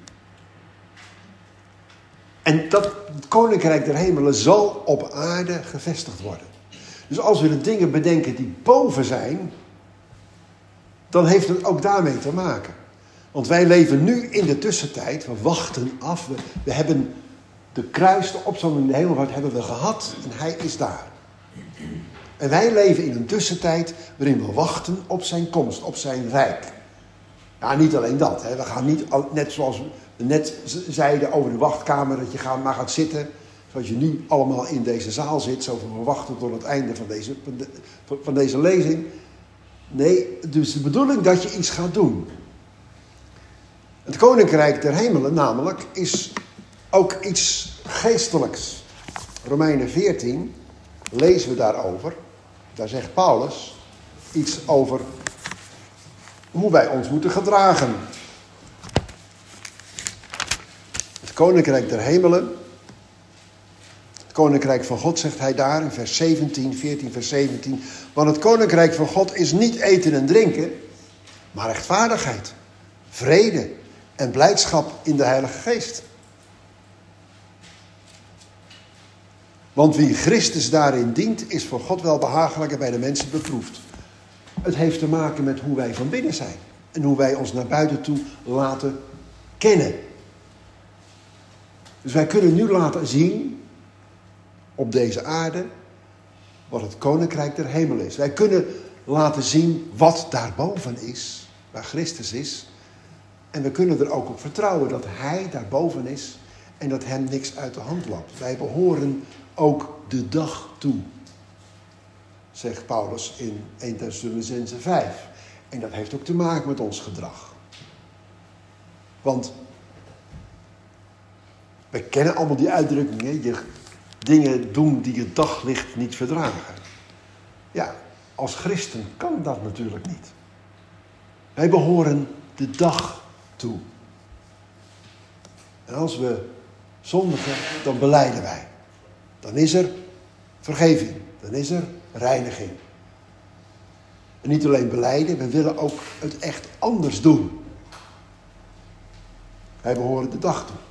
En dat koninkrijk der hemelen zal op aarde gevestigd worden. Dus als we de dingen bedenken die boven zijn, dan heeft het ook daarmee te maken. Want wij leven nu in de tussentijd. We wachten af. We hebben de kruis, de opstanding in de hemelvaart hebben we gehad. En hij is daar. En wij leven in een tussentijd waarin we wachten op zijn komst, op zijn rijk. Ja, niet alleen dat. Hè. We gaan niet, net zoals we net zeiden over de wachtkamer, dat je maar gaat zitten. Zoals je nu allemaal in deze zaal zit. Zo van we wachten tot het einde van deze lezing. Nee, dus de bedoeling dat je iets gaat doen. Het koninkrijk der hemelen namelijk is ook iets geestelijks. Romeinen 14 lezen we daarover. Daar zegt Paulus iets over hoe wij ons moeten gedragen. Het koninkrijk der hemelen. Het koninkrijk van God, zegt hij daar in vers 17, 14 vers 17. Want het koninkrijk van God is niet eten en drinken, maar rechtvaardigheid, vrede en blijdschap in de Heilige Geest. Want wie Christus daarin dient, is voor God wel behagelijk en bij de mensen beproefd. Het heeft te maken met hoe wij van binnen zijn. En hoe wij ons naar buiten toe laten kennen. Dus wij kunnen nu laten zien, op deze aarde, wat het koninkrijk der hemel is. Wij kunnen laten zien wat daarboven is, waar Christus is. En we kunnen er ook op vertrouwen dat hij daarboven is en dat hem niks uit de hand loopt. Wij behoren ook de dag toe, zegt Paulus in 1 Thessalonicenzen 5. En dat heeft ook te maken met ons gedrag. Want we kennen allemaal die uitdrukkingen. Je dingen doen die het daglicht niet verdragen. Ja, als christen kan dat natuurlijk niet. Wij behoren de dag toe. En als we zondigen, dan belijden wij. Dan is er vergeving. Dan is er reiniging. En niet alleen belijden, we willen ook het echt anders doen. Wij behoren de dag toe.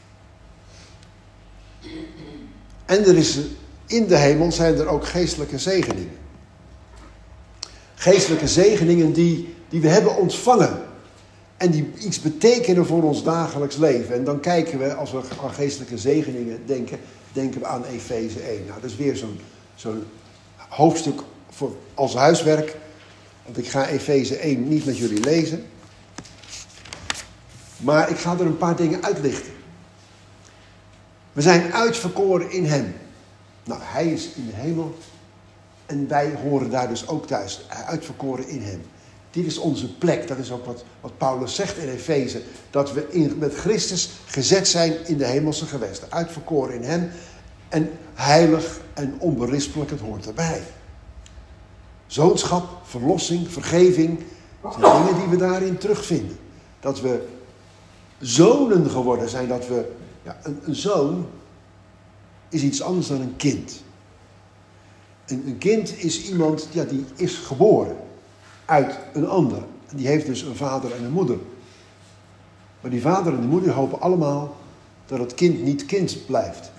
En er is in de hemel zijn er ook geestelijke zegeningen. Geestelijke zegeningen die we hebben ontvangen. En die iets betekenen voor ons dagelijks leven. En dan kijken we, als we aan geestelijke zegeningen denken we aan Efeze 1. Nou, dat is weer zo'n hoofdstuk als huiswerk. Want ik ga Efeze 1 niet met jullie lezen. Maar ik ga er een paar dingen uitlichten. We zijn uitverkoren in hem. Nou, hij is in de hemel. En wij horen daar dus ook thuis. Uitverkoren in hem. Dit is onze plek. Dat is ook wat Paulus zegt in Efeze. Dat we met Christus gezet zijn in de hemelse gewesten. Uitverkoren in hem. En heilig en onberispelijk, het hoort erbij. Zoonschap, verlossing, vergeving. Dat zijn dingen die we daarin terugvinden. Dat we zonen geworden zijn. Dat we, een zoon is iets anders dan een kind. Een kind is iemand die is geboren uit een ander. Die heeft dus een vader en een moeder. Maar die vader en de moeder hopen allemaal dat het kind niet kind blijft.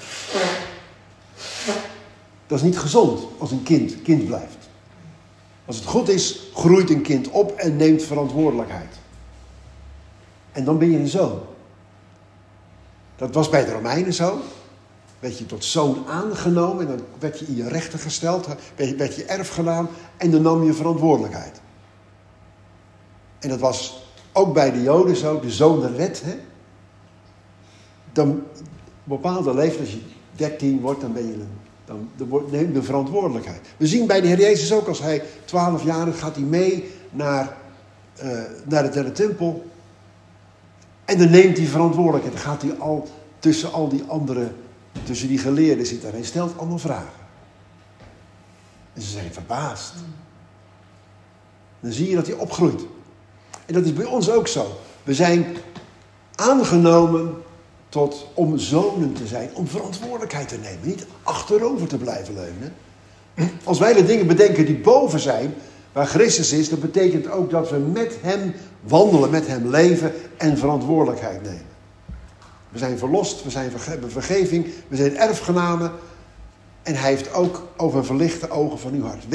Dat is niet gezond als een kind blijft. Als het goed is, groeit een kind op en neemt verantwoordelijkheid. En dan ben je een zoon. Dat was bij de Romeinen zo. Werd je tot zoon aangenomen en dan werd je in je rechten gesteld. Werd je erfgenaam en dan nam je verantwoordelijkheid. En dat was ook bij de Joden zo, de zoon der wet. Hè? Dan, op een bepaalde leeftijd, als je 13 wordt, dan ben je dan neem je de verantwoordelijkheid. We zien bij de Heer Jezus ook, als hij 12 jaar is, gaat hij mee naar de derde tempel. En dan neemt hij verantwoordelijkheid. Dan gaat hij al tussen al die anderen, tussen die geleerden zitten. En hij stelt allemaal vragen. En ze zijn verbaasd. Dan zie je dat hij opgroeit. En dat is bij ons ook zo. We zijn aangenomen om zonen te zijn, om verantwoordelijkheid te nemen. Niet achterover te blijven leunen. Als wij de dingen bedenken die boven zijn, waar Christus is, dat betekent ook dat we met hem wandelen, met hem leven en verantwoordelijkheid nemen. We zijn verlost, we hebben vergeving, we zijn erfgenamen. En hij heeft ook over verlichte ogen van uw hart.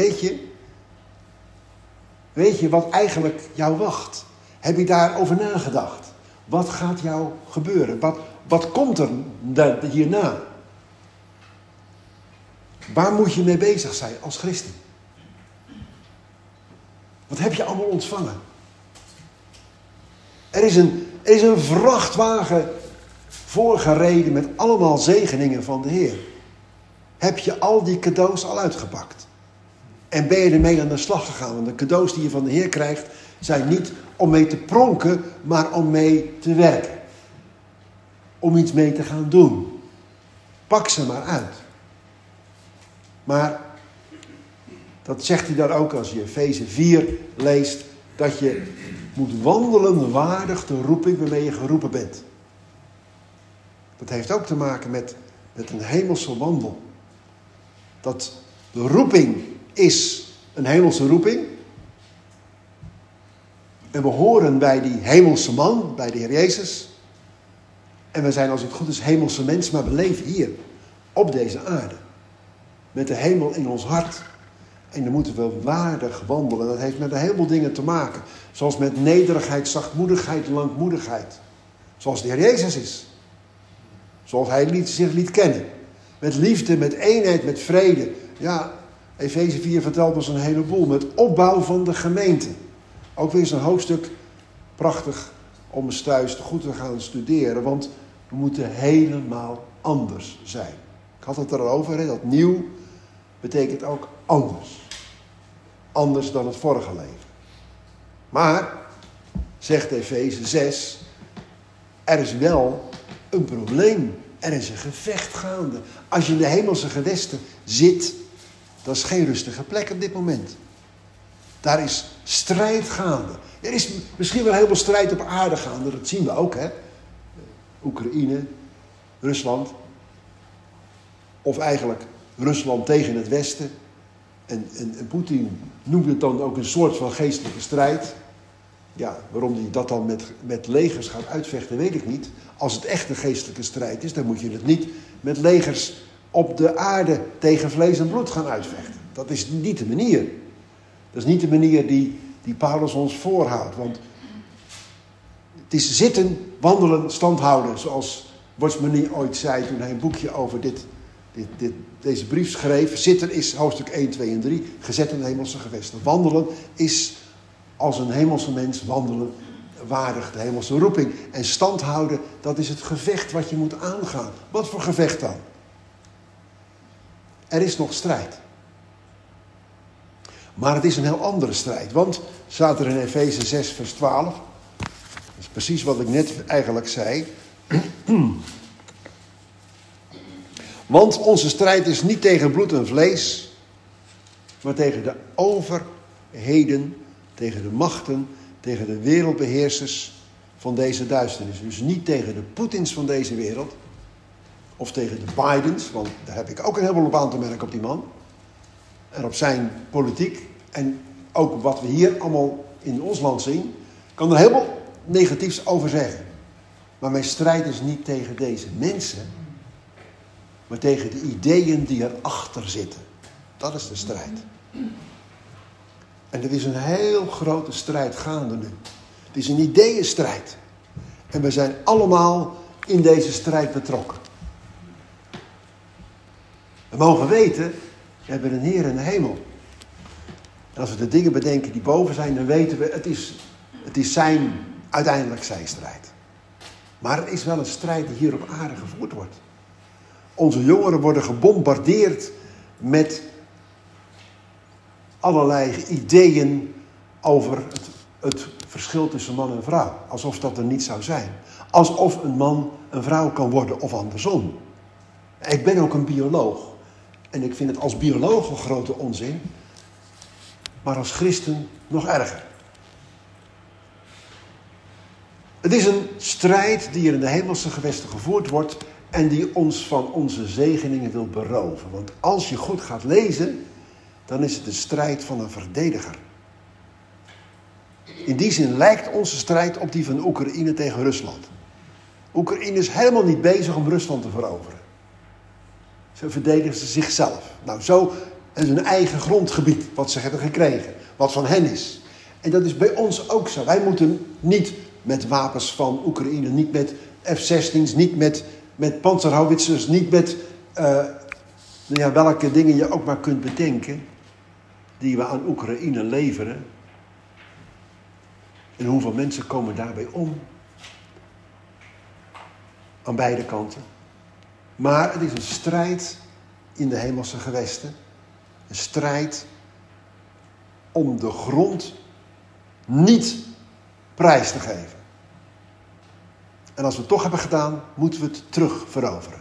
Weet je wat eigenlijk jou wacht? Heb je daarover nagedacht? Wat gaat jou gebeuren? Wat komt er hierna? Waar moet je mee bezig zijn als christen? Wat heb je allemaal ontvangen? Er is een vrachtwagen voorgereden met allemaal zegeningen van de Heer. Heb je al die cadeaus al uitgepakt? En ben je ermee aan de slag gegaan? Want de cadeaus die je van de Heer krijgt zijn niet om mee te pronken, maar om mee te werken. Om iets mee te gaan doen. Pak ze maar uit. Maar dat zegt hij dan ook als je Efeze 4 leest, dat je moet wandelen waardig de roeping waarmee je geroepen bent. Dat heeft ook te maken met een hemelse wandel. Dat de roeping is een hemelse roeping. En we horen bij die hemelse man, bij de Heer Jezus. En we zijn als het goed is hemelse mensen, maar we leven hier, op deze aarde. Met de hemel in ons hart. En dan moeten we waardig wandelen. Dat heeft met een heleboel dingen te maken. Zoals met nederigheid, zachtmoedigheid, langmoedigheid. Zoals de Heer Jezus is. Zoals hij zich liet kennen. Met liefde, met eenheid, met vrede. Ja, Efeze 4 vertelt ons een heleboel. Met opbouw van de gemeente. Ook weer zo'n hoofdstuk prachtig om eens thuis goed te gaan studeren. Want we moeten helemaal anders zijn. Ik had het erover, hè, dat nieuw betekent ook anders. Anders dan het vorige leven. Maar, zegt Efeze 6, er is wel een probleem. Er is een gevecht gaande. Als je in de hemelse gewesten zit, dat is geen rustige plek op dit moment. Daar is strijd gaande. Er is misschien wel heel veel strijd op aarde gaande. Dat zien we ook, hè. Oekraïne, Rusland. Of eigenlijk Rusland tegen het Westen. En Poetin noemt het dan ook een soort van geestelijke strijd. Ja, waarom hij dat dan met legers gaat uitvechten, weet ik niet. Als het echt een geestelijke strijd is, dan moet je het niet met legers op de aarde tegen vlees en bloed gaan uitvechten. Dat is niet de manier. Dat is niet de manier die Paulus ons voorhoudt. Want het is zitten, wandelen, stand houden. Zoals Watchman ooit zei toen hij een boekje over deze brief schreef. Zitten is hoofdstuk 1, 2 en 3. Gezet in de hemelse gewesten. Wandelen is als een hemelse mens wandelen waardig de hemelse roeping. En stand houden, dat is het gevecht wat je moet aangaan. Wat voor gevecht dan? Er is nog strijd. Maar het is een heel andere strijd. Want, staat er in Efeze 6 vers 12. Dat is precies wat ik net eigenlijk zei. Want onze strijd is niet tegen bloed en vlees, maar tegen de overheden, tegen de machten, tegen de wereldbeheersers van deze duisternis. Dus niet tegen de Poetins van deze wereld, of tegen de Bidens, want daar heb ik ook een heleboel op aan te merken op die man. En op zijn politiek. En ook wat we hier allemaal in ons land zien. Ik kan er helemaal negatiefs over zeggen. Maar mijn strijd is niet tegen deze mensen. Maar tegen de ideeën die erachter zitten. Dat is de strijd. En er is een heel grote strijd gaande nu. Het is een ideeënstrijd. En we zijn allemaal in deze strijd betrokken. We mogen weten, we hebben een Heer in de hemel. En als we de dingen bedenken die boven zijn, dan weten we, het is uiteindelijk zijn strijd. Maar er is wel een strijd die hier op aarde gevoerd wordt. Onze jongeren worden gebombardeerd met allerlei ideeën over het verschil tussen man en vrouw. Alsof dat er niet zou zijn. Alsof een man een vrouw kan worden of andersom. Ik ben ook een bioloog. En ik vind het als bioloog een grote onzin. Maar als christen nog erger. Het is een strijd die er in de hemelse gewesten gevoerd wordt en die ons van onze zegeningen wil beroven. Want als je goed gaat lezen, dan is het de strijd van een verdediger. In die zin lijkt onze strijd op die van Oekraïne tegen Rusland. Oekraïne is helemaal niet bezig om Rusland te veroveren. Ze verdedigen zichzelf. Nou, zo is hun eigen grondgebied, wat ze hebben gekregen, wat van hen is. En dat is bij ons ook zo. Wij moeten niet met wapens van Oekraïne, niet met F-16's, niet met panzerhouwitsers, niet met welke dingen je ook maar kunt bedenken, die we aan Oekraïne leveren. En hoeveel mensen komen daarbij om? Aan beide kanten. Maar het is een strijd in de hemelse gewesten. Een strijd om de grond niet prijs te geven. En als we het toch hebben gedaan, moeten we het terug veroveren.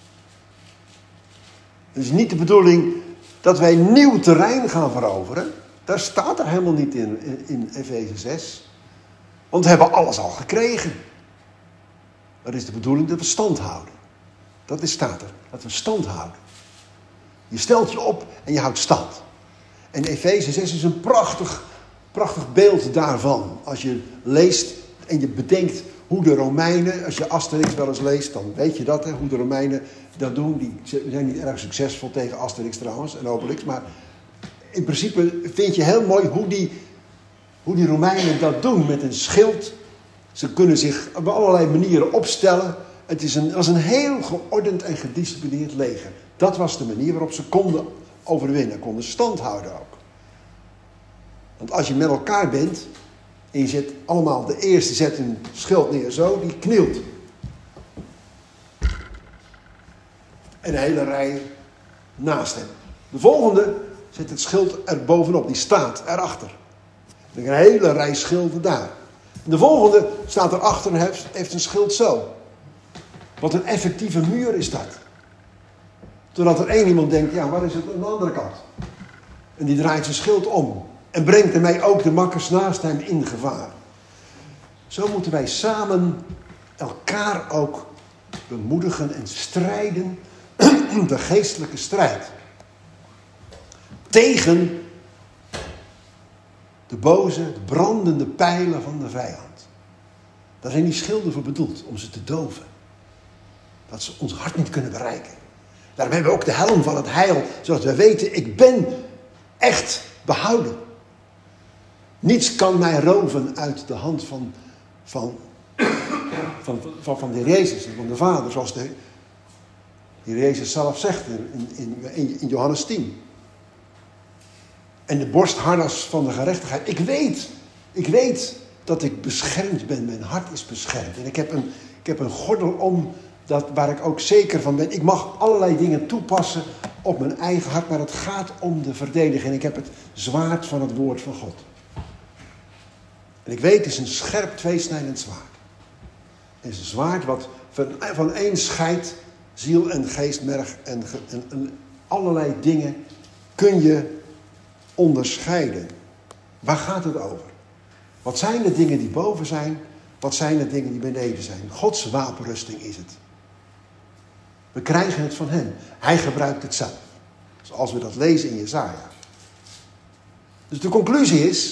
Het is niet de bedoeling dat wij nieuw terrein gaan veroveren. Daar staat er helemaal niet in Efeze 6. Want we hebben alles al gekregen. Het is de bedoeling dat we stand houden. Dat staat er. Dat we stand houden. Je stelt je op en je houdt stand. En Efeze 6 is een prachtig beeld daarvan. Als je leest en je bedenkt hoe de Romeinen, als je Asterix wel eens leest, dan weet je dat, hè, hoe de Romeinen dat doen. Die zijn niet erg succesvol tegen Asterix trouwens en Obelix. Maar in principe vind je heel mooi hoe die Romeinen dat doen met een schild. Ze kunnen zich op allerlei manieren opstellen. Het was een heel geordend en gedisciplineerd leger. Dat was de manier waarop ze konden overwinnen, konden stand houden ook. Want als je met elkaar bent en je zet allemaal, de eerste zet een schild neer zo, die knielt. En een hele rij naast hem. De volgende zet het schild er bovenop, die staat erachter. Dan een hele rij schilden daar. En de volgende staat erachter en heeft een schild zo. Wat een effectieve muur is dat. Totdat er één iemand denkt, ja, waar is het aan de andere kant? En die draait zijn schild om. En brengt ermee ook de makkers naast hem in gevaar. Zo moeten wij samen elkaar ook bemoedigen en strijden. De geestelijke strijd. Tegen de boze, de brandende pijlen van de vijand. Daar zijn die schilden voor bedoeld, om ze te doven. Dat ze ons hart niet kunnen bereiken. Daarom hebben we ook de helm van het heil, zodat we weten, ik ben echt behouden. Niets kan mij roven uit de hand van de Heer Jezus en van de Vader, zoals de Heer Jezus zelf zegt in Johannes 10. En de borstharnas van de gerechtigheid. Ik weet dat ik beschermd ben. Mijn hart is beschermd. En ik heb een gordel om waar ik ook zeker van ben. Ik mag allerlei dingen toepassen op mijn eigen hart. Maar het gaat om de verdediging. Ik heb het zwaard van het woord van God. En ik weet, het is een scherp tweesnijdend zwaard. Het is een zwaard wat van één scheidt ziel en geest, merg en allerlei dingen kun je onderscheiden. Waar gaat het over? Wat zijn de dingen die boven zijn? Wat zijn de dingen die beneden zijn? Gods wapenrusting is het. We krijgen het van hem. Hij gebruikt het zelf. Zoals we dat lezen in Jesaja. Dus de conclusie is,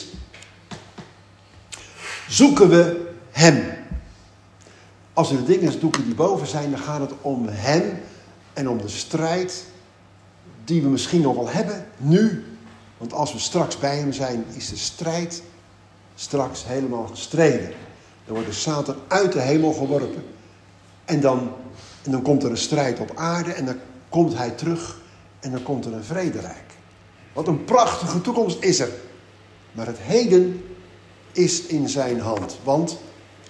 zoeken we hem. Als we de dingen zoeken die boven zijn, dan gaat het om hem en om de strijd die we misschien nog wel hebben, nu. Want als we straks bij hem zijn, is de strijd straks helemaal gestreden. Dan wordt de Satan uit de hemel geworpen. En dan komt er een strijd op aarde en dan komt hij terug en dan komt er een vrederijk. Wat een prachtige toekomst is er. Maar het heden is in zijn hand. Want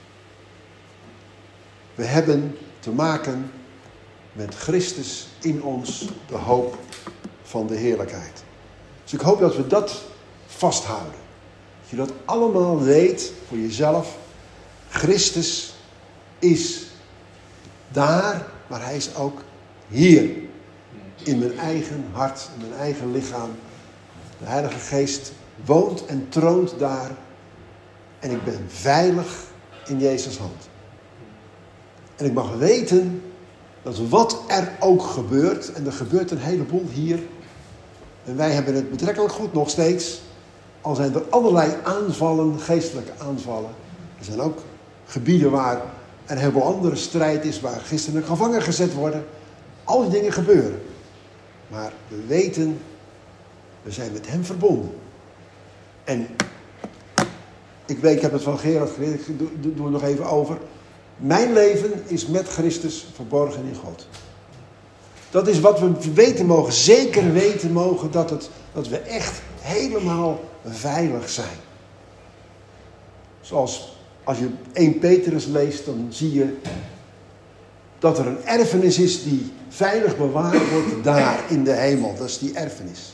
we hebben te maken met Christus in ons, de hoop van de heerlijkheid. Dus ik hoop dat we dat vasthouden. Dat je dat allemaal weet voor jezelf. Christus is daar, maar hij is ook hier. In mijn eigen hart, in mijn eigen lichaam. De Heilige Geest woont en troont daar. En ik ben veilig in Jezus' hand. En ik mag weten dat wat er ook gebeurt, en er gebeurt een heleboel hier, en wij hebben het betrekkelijk goed nog steeds, al zijn er allerlei aanvallen, geestelijke aanvallen. Er zijn ook gebieden waar een heleboel andere strijd is, waar christenen gevangen gezet worden. Al die dingen gebeuren. Maar we weten, we zijn met hem verbonden. En ik heb het van Gerard geleerd, ik doe het nog even over. Mijn leven is met Christus verborgen in God. Dat is wat we weten mogen, zeker weten mogen, dat we echt helemaal veilig zijn. Zoals als je 1 Petrus leest, dan zie je dat er een erfenis is die veilig bewaard wordt daar in de hemel. Dat is die erfenis.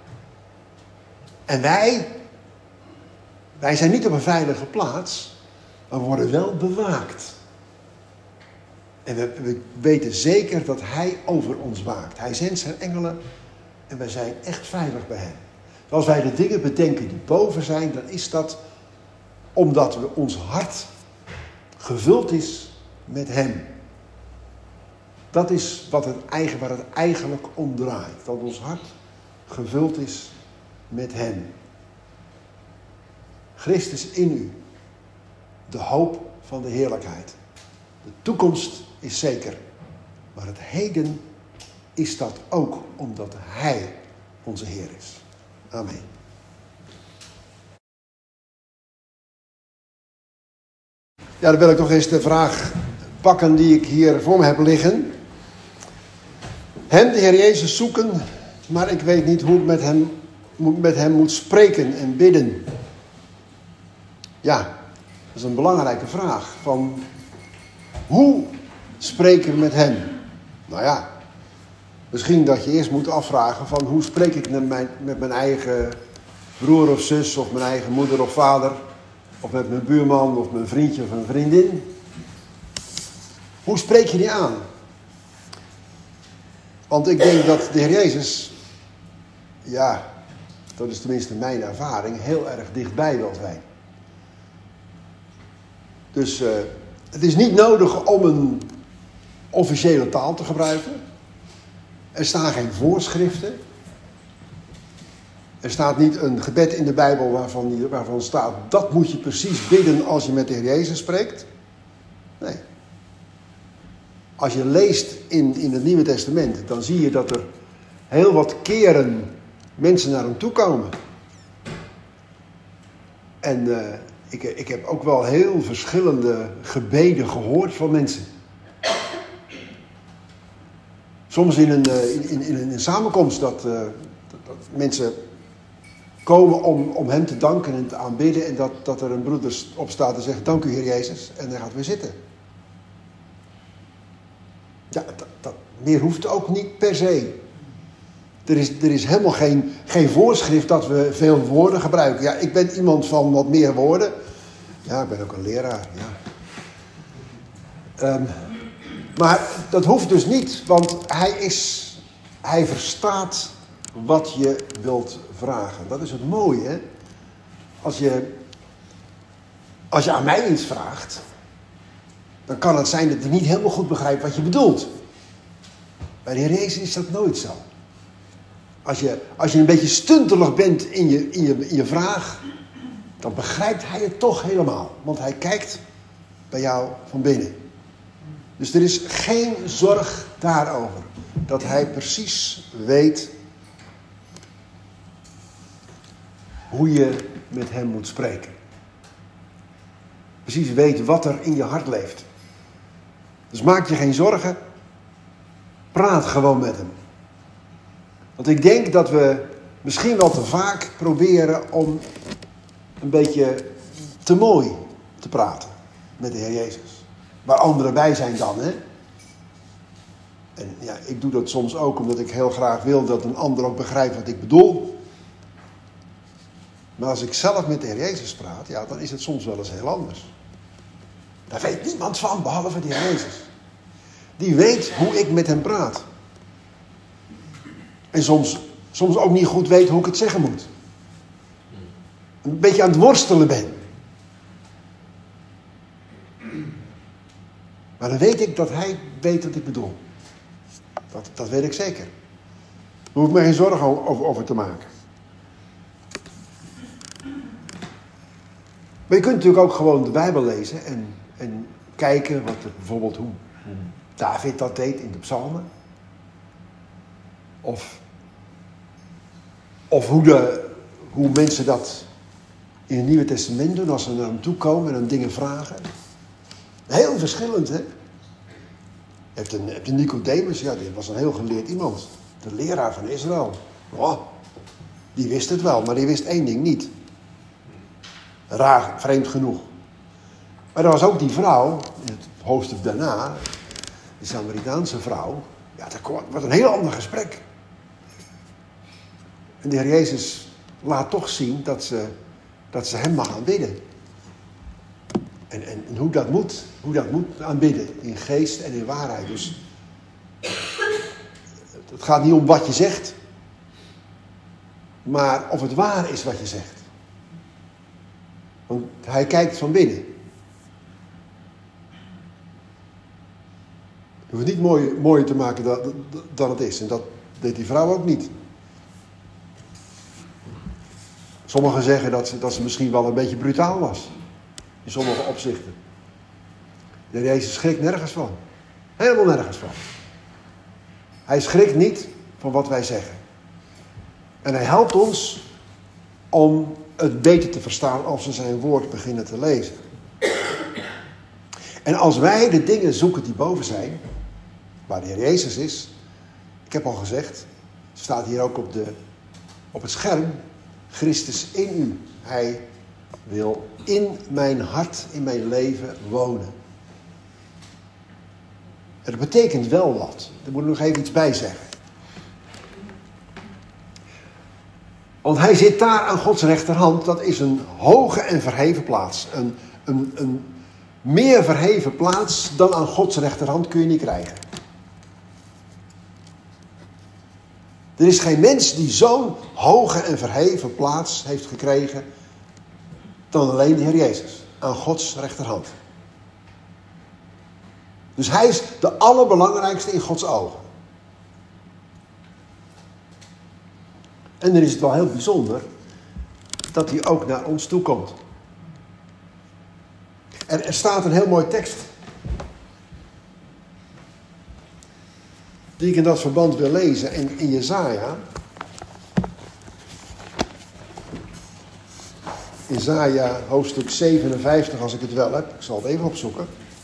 En wij zijn niet op een veilige plaats, maar we worden wel bewaakt. En we weten zeker dat hij over ons waakt. Hij zendt zijn engelen en wij zijn echt veilig bij hem. Als wij de dingen bedenken die boven zijn, dan is dat omdat ons hart gevuld is met hem. Dat is waar het eigenlijk om draait. Dat ons hart gevuld is met hem. Christus in u. De hoop van de heerlijkheid. De toekomst is zeker. Maar het heden is dat ook omdat hij onze Heer is. Amen. Ja, dan wil ik nog eens de vraag pakken die ik hier voor me heb liggen. Hem, de Heer Jezus, zoeken, maar ik weet niet hoe ik met hem moet spreken en bidden. Ja, dat is een belangrijke vraag. Van hoe spreken we met hem? Nou ja, misschien dat je eerst moet afvragen van hoe spreek ik met mijn eigen broer of zus of mijn eigen moeder of vader. Of met mijn buurman of mijn vriendje of een vriendin. Hoe spreek je die aan? Want ik denk dat de Heer Jezus, ja, dat is tenminste mijn ervaring, heel erg dichtbij wil zijn. Dus het is niet nodig om een officiële taal te gebruiken. Er staan geen voorschriften. Er staat niet een gebed in de Bijbel waarvan staat, dat moet je precies bidden als je met de Heer Jezus spreekt. Nee. Als je leest in het Nieuwe Testament, dan zie je dat er heel wat keren mensen naar hem toe komen. En ik heb ook wel heel verschillende gebeden gehoord van mensen. Soms in een samenkomst dat mensen komen om hem te danken en te aanbidden. En dat er een broeder opstaat en zegt, dank u Heer Jezus. En hij gaat weer zitten. Ja, meer hoeft ook niet per se. Er is helemaal geen voorschrift dat we veel woorden gebruiken. Ja, ik ben iemand van wat meer woorden. Ja, ik ben ook een leraar. Ja. Maar dat hoeft dus niet, want hij verstaat wat je wilt vragen. Dat is het mooie, hè? Als je aan mij iets vraagt, dan kan het zijn dat ik niet helemaal goed begrijp wat je bedoelt. Bij de Heer Jezus is dat nooit zo. Als je een beetje stuntelig bent in je vraag, dan begrijpt hij het toch helemaal. Want hij kijkt bij jou van binnen. Dus er is geen zorg daarover. Dat hij precies weet hoe je met hem moet spreken. Precies weet wat er in je hart leeft. Dus maak je geen zorgen. Praat gewoon met hem. Want ik denk dat we misschien wel te vaak proberen om een beetje te mooi te praten met de Heer Jezus. Waar anderen bij zijn dan, hè. En ja, ik doe dat soms ook omdat ik heel graag wil dat een ander ook begrijpt wat ik bedoel. Maar als ik zelf met de Heer Jezus praat, ja, dan is het soms wel eens heel anders. Daar weet niemand van, behalve de Heer Jezus. Die weet hoe ik met hem praat. En soms ook niet goed weet hoe ik het zeggen moet. Een beetje aan het worstelen ben. Maar dan weet ik dat hij weet wat ik bedoel. Dat weet ik zeker. Daar hoef ik me geen zorgen over te maken. Maar je kunt natuurlijk ook gewoon de Bijbel lezen en kijken bijvoorbeeld hoe David dat deed in de psalmen. Of hoe mensen dat in het Nieuwe Testament doen als ze naar hem toe komen en dan dingen vragen. Heel verschillend, hè? Je hebt een Nicodemus, ja, dit was een heel geleerd iemand. De leraar van Israël. Oh, die wist het wel, maar die wist één ding niet. Raar, vreemd genoeg. Maar er was ook die vrouw, in het hoofdstuk daarna, die Samaritaanse vrouw. Ja, dat was een heel ander gesprek. En de Heer Jezus laat toch zien dat ze hem mag aanbidden. En hoe dat moet aanbidden. In geest en in waarheid. Dus het gaat niet om wat je zegt. Maar of het waar is wat je zegt. Want hij kijkt van binnen. Je hoeft het niet mooier te maken dan het is. En dat deed die vrouw ook niet. Sommigen zeggen dat ze misschien wel een beetje brutaal was. In sommige opzichten. De Heer Jezus schrikt nergens van. Helemaal nergens van. Hij schrikt niet van wat wij zeggen. En hij helpt ons om het beter te verstaan als we zijn woord beginnen te lezen. En als wij de dingen zoeken die boven zijn, waar de Heer Jezus is. Ik heb al gezegd, staat hier ook op het scherm, Christus in u. Hij wil in mijn hart, in mijn leven wonen. En dat betekent wel wat. Daar moet ik nog even iets bij zeggen. Want hij zit daar aan Gods rechterhand. Dat is een hoge en verheven plaats. Een meer verheven plaats dan aan Gods rechterhand kun je niet krijgen. Er is geen mens die zo'n hoge en verheven plaats heeft gekregen dan alleen de Heer Jezus. Aan Gods rechterhand. Dus hij is de allerbelangrijkste in Gods ogen. En dan is het wel heel bijzonder dat hij ook naar ons toe komt. Er staat een heel mooi tekst die ik in dat verband wil lezen in Jesaja. Jesaja hoofdstuk 57 als ik het wel heb. Ik zal het even opzoeken.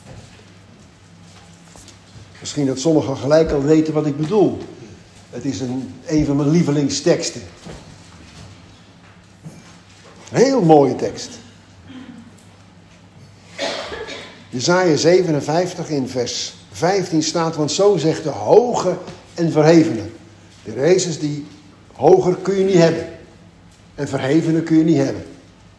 Misschien dat sommigen gelijk al weten wat ik bedoel. Het is een van mijn lievelingsteksten. Heel mooie tekst. Jesaja 57 in vers 15 staat, want zo zegt de hoge en verhevene. De Jezus die hoger kun je niet hebben. En verhevene kun je niet hebben.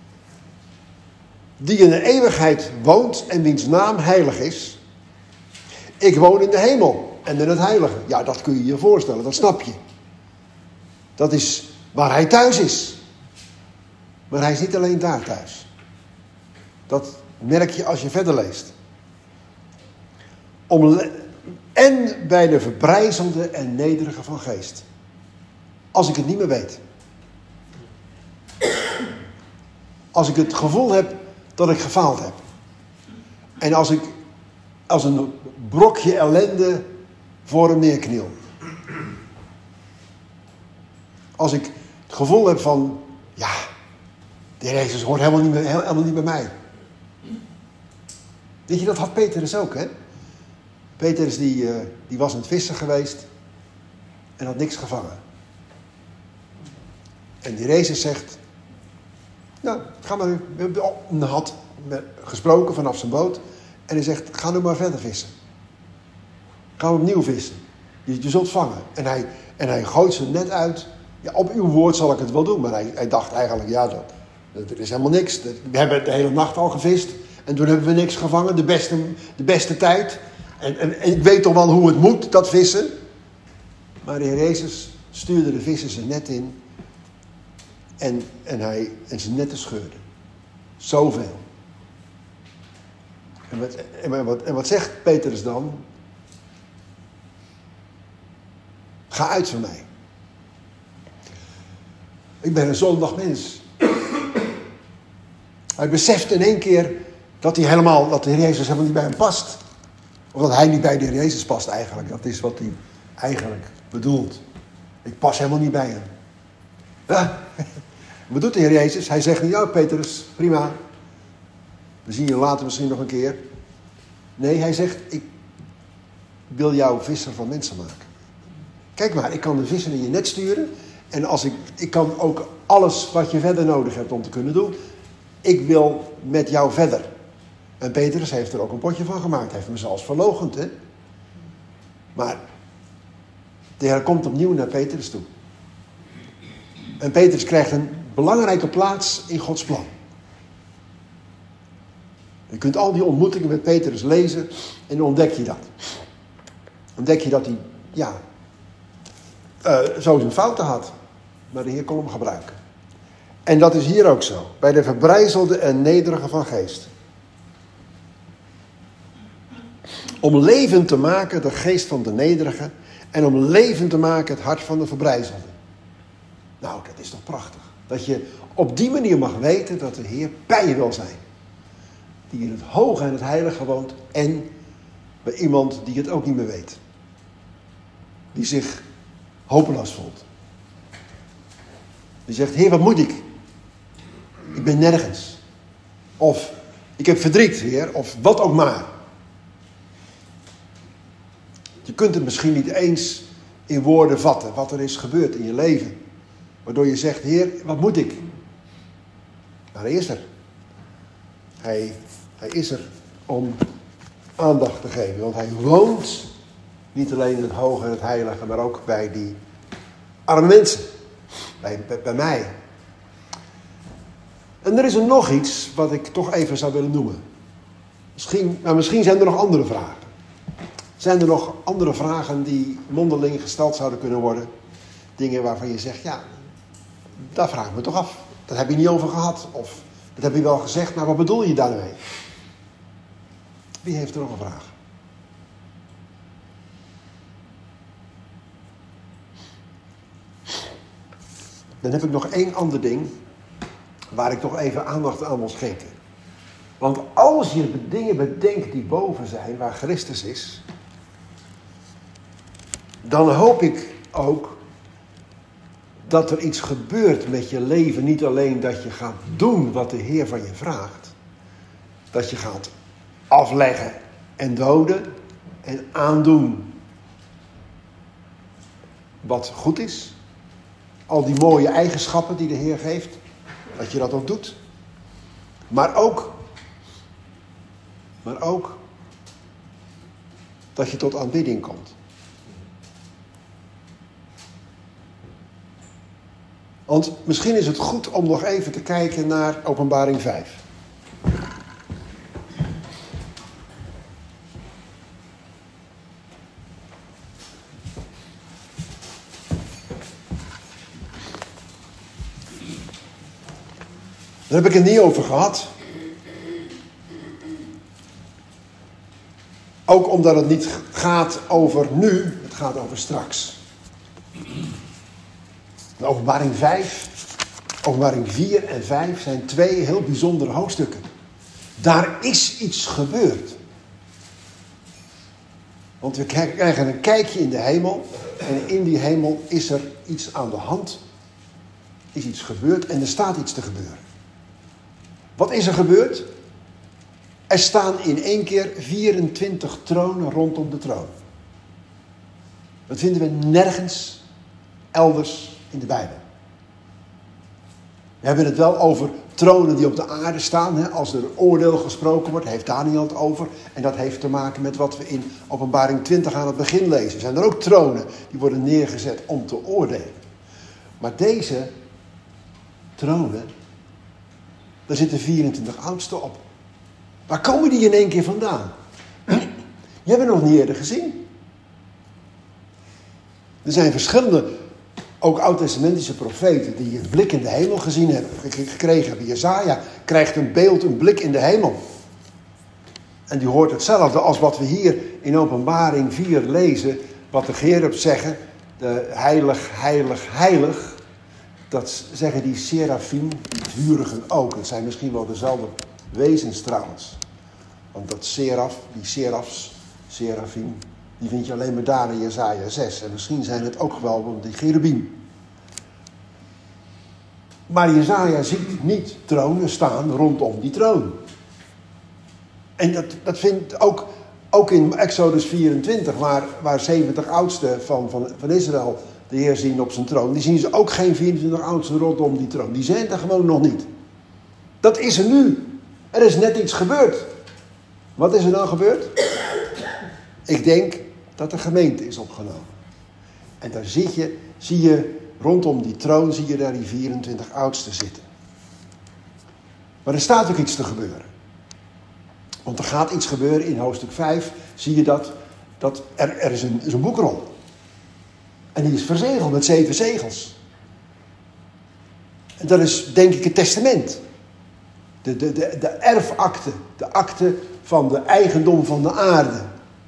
Die in de eeuwigheid woont en wiens naam heilig is. Ik woon in de hemel en in het heilige. Ja, dat kun je je voorstellen, dat snap je. Dat is waar hij thuis is. Maar hij is niet alleen daar thuis. Dat merk je als je verder leest. En bij de verbrijzelde en nederige van geest. Als ik het niet meer weet. Als ik het gevoel heb dat ik gefaald heb. En als ik als een brokje ellende voor hem neerkniel. Als ik het gevoel heb van, ja, de Heer Jezus hoort helemaal niet bij mij. Weet je, dat had Petrus ook, hè? Petrus die was aan het vissen geweest en had niks gevangen. En de Jezus zegt, nou, ga maar, had gesproken vanaf zijn boot. En hij zegt, ga nu maar verder vissen. Ga opnieuw vissen. Je zult vangen. En hij gooit zijn net uit. Ja, op uw woord zal ik het wel doen. Maar hij dacht eigenlijk, ja, er is helemaal niks. We hebben de hele nacht al gevist. En toen hebben we niks gevangen. De beste tijd. En ik weet toch wel hoe het moet, dat vissen. Maar de Heer Jezus stuurde de vissen zijn net in. En zijn netten scheurden. Zoveel. En wat zegt Petrus dan? Ga uit van mij. Ik ben een zondig mens. Hij beseft in één keer dat de Heer Jezus helemaal niet bij hem past. Of dat hij niet bij de Heer Jezus past eigenlijk. Dat is wat hij eigenlijk bedoelt. Ik pas helemaal niet bij hem. Ja. Wat doet de Heer Jezus? Hij zegt niet, ja Petrus, prima. We zien je later misschien nog een keer. Nee, hij zegt, ik wil jou visser van mensen maken. Kijk maar, ik kan de vissen in je net sturen. En ik kan ook alles wat je verder nodig hebt om te kunnen doen. Ik wil met jou verder. En Petrus heeft er ook een potje van gemaakt. Hij heeft hem zelfs verloochend, hè. Maar de Heer komt opnieuw naar Petrus toe. En Petrus krijgt een belangrijke plaats in Gods plan. Je kunt al die ontmoetingen met Petrus lezen en dan ontdek je dat. Ontdek je dat hij, zo zijn fouten had. Maar de Heer kon hem gebruiken. En dat is hier ook zo. Bij de verbrijzelde en nederige van geest. Om levend te maken de geest van de nederige. En om levend te maken het hart van de verbrijzelde. Nou, dat is toch prachtig. Dat je op die manier mag weten dat de Heer bij je wil zijn. Die in het hoge en het heilige woont. En bij iemand die het ook niet meer weet. Die zich hopeloos voelt. Die zegt, Heer, wat moet ik? Ik ben nergens. Of, ik heb verdriet, Heer. Of wat ook maar. Je kunt het misschien niet eens in woorden vatten. Wat er is gebeurd in je leven. Waardoor je zegt, Heer, wat moet ik? Maar hij is er. Hij is er om aandacht te geven. Want hij woont niet alleen in het hoge en het heilige. Maar ook bij die arme mensen. Bij mij. En er is er nog iets wat ik toch even zou willen noemen. Misschien zijn er nog andere vragen. Zijn er nog andere vragen die mondeling gesteld zouden kunnen worden? Dingen waarvan je zegt, ja, daar vraag ik me toch af. Dat heb je niet over gehad. Of dat heb je wel gezegd, maar wat bedoel je daarmee? Wie heeft er nog een vraag? Dan heb ik nog één ander ding waar ik toch even aandacht aan wil schenken. Want als je dingen bedenkt die boven zijn, waar Christus is, dan hoop ik ook dat er iets gebeurt met je leven. Niet alleen dat je gaat doen wat de Heer van je vraagt. Dat je gaat afleggen en doden en aandoen wat goed is. Al die mooie eigenschappen die de Heer geeft. Dat je dat ook doet. Maar ook dat je tot aanbidding komt. Want misschien is het goed om nog even te kijken naar Openbaring 5. Daar heb ik het niet over gehad. Ook omdat het niet gaat over nu, het gaat over straks. De Openbaring 4 en 5 zijn twee heel bijzondere hoofdstukken. Daar is iets gebeurd. Want we krijgen een kijkje in de hemel. En in die hemel is er iets aan de hand. Is iets gebeurd en er staat iets te gebeuren. Wat is er gebeurd? Er staan in één keer 24 tronen rondom de troon. Dat vinden we nergens elders in de Bijbel. We hebben het wel over tronen die op de aarde staan. Hè? Als er een oordeel gesproken wordt, heeft Daniel het over. En dat heeft te maken met wat we in Openbaring 20 aan het begin lezen. Zijn er ook tronen die worden neergezet om te oordelen. Maar deze tronen, daar zitten 24 oudsten op. Waar komen die in één keer vandaan? Je hebt het nog niet eerder gezien. Er zijn verschillende, ook oud-testamentische profeten, die een blik in de hemel gekregen hebben. Jesaja krijgt een beeld, een blik in de hemel. En die hoort hetzelfde als wat we hier in Openbaring 4 lezen. Wat de cherubs zeggen. De heilig, heilig, heilig. Dat zeggen die serafim, die vurigen ook. Het zijn misschien wel dezelfde wezens trouwens. Want dat seraf, die serafs, serafim, die vind je alleen maar daar in Jesaja 6. En misschien zijn het ook wel die cherubim. Maar Jesaja ziet niet tronen staan rondom die troon. En dat vindt ook in Exodus 24, waar 70 oudsten van Israël de Heer zien op zijn troon. Die zien ze ook geen 24 oudsten rondom die troon. Die zijn er gewoon nog niet. Dat is er nu. Er is net iets gebeurd. Wat is er dan gebeurd? Ik denk dat de gemeente is opgenomen. En daar zie je rondom die troon, zie je daar die 24 oudsten zitten. Maar er staat ook iets te gebeuren. Want er gaat iets gebeuren in hoofdstuk 5. Zie je dat er is een boekrol. En die is verzegeld met 7 zegels. En dat is denk ik het testament. De erfakte. De akte van de eigendom van de aarde.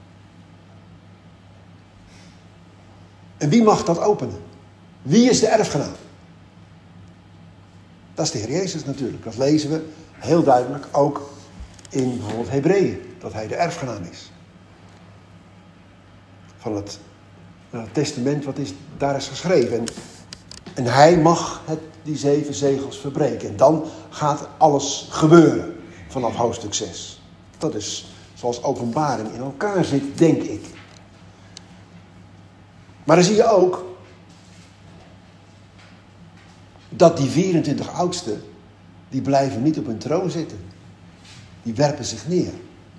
En wie mag dat openen? Wie is de erfgenaam? Dat is de Heer Jezus natuurlijk. Dat lezen we heel duidelijk ook in bijvoorbeeld Hebreeën. Dat hij de erfgenaam is. Van het testament wat daar is geschreven. En hij mag die 7 zegels verbreken. En dan gaat alles gebeuren vanaf hoofdstuk 6. Dat is zoals Openbaring in elkaar zit, denk ik. Maar dan zie je ook dat die 24 oudsten, die blijven niet op hun troon zitten. Die werpen zich neer.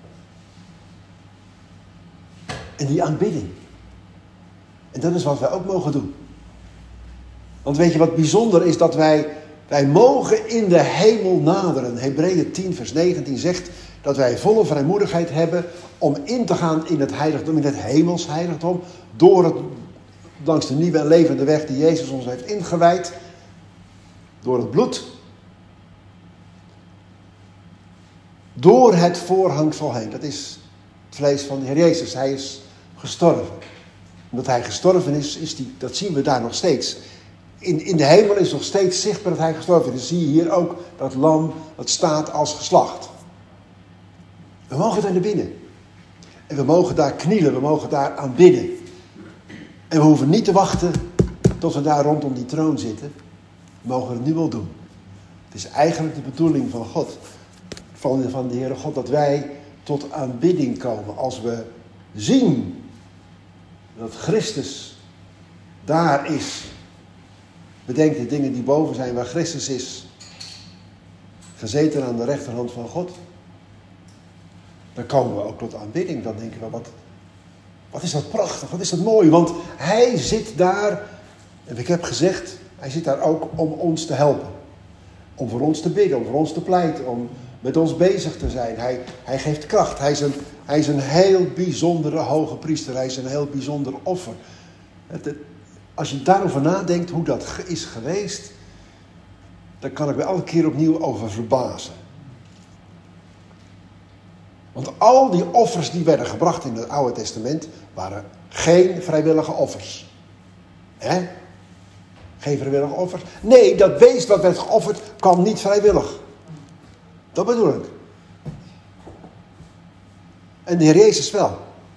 En die aanbidding. En dat is wat wij ook mogen doen. Want weet je wat bijzonder is? Dat wij mogen in de hemel naderen. Hebreeën 10 vers 19 zegt dat wij volle vrijmoedigheid hebben om in te gaan in het heiligdom, in het hemels heiligdom. Langs de nieuwe en levende weg die Jezus ons heeft ingewijd. Door het bloed. Door het voorhangsel heen. Dat is het vlees van de Heer Jezus. Hij is gestorven. Omdat hij gestorven is dat zien we daar nog steeds. In de hemel is nog steeds zichtbaar dat hij gestorven is. Dan zie je hier ook dat lam, dat staat als geslacht. We mogen daar naar binnen. En we mogen daar knielen, we mogen daar aanbidden. En we hoeven niet te wachten tot we daar rondom die troon zitten. We mogen het nu wel doen. Het is eigenlijk de bedoeling van God, van de Heere God, dat wij tot aanbidding komen. Als we zien dat Christus daar is. Bedenk de dingen die boven zijn, waar Christus is. Gezeten aan de rechterhand van God. Dan komen we ook tot aanbidding. Dan denken we, wat is dat prachtig, wat is dat mooi. Want hij zit daar, en ik heb gezegd, hij zit daar ook om ons te helpen. Om voor ons te bidden, om voor ons te pleiten, om met ons bezig te zijn. Hij geeft kracht. Hij is een heel bijzondere hoge priester. Hij is een heel bijzonder offer. Als je daarover nadenkt hoe dat is geweest, dan kan ik me elke keer opnieuw over verbazen. Want al die offers die werden gebracht in het Oude Testament waren geen vrijwillige offers. Hè? Geen vrijwillige offers. Nee, dat beest wat werd geofferd kwam niet vrijwillig. Dat bedoel ik. En de Heer Jezus wel.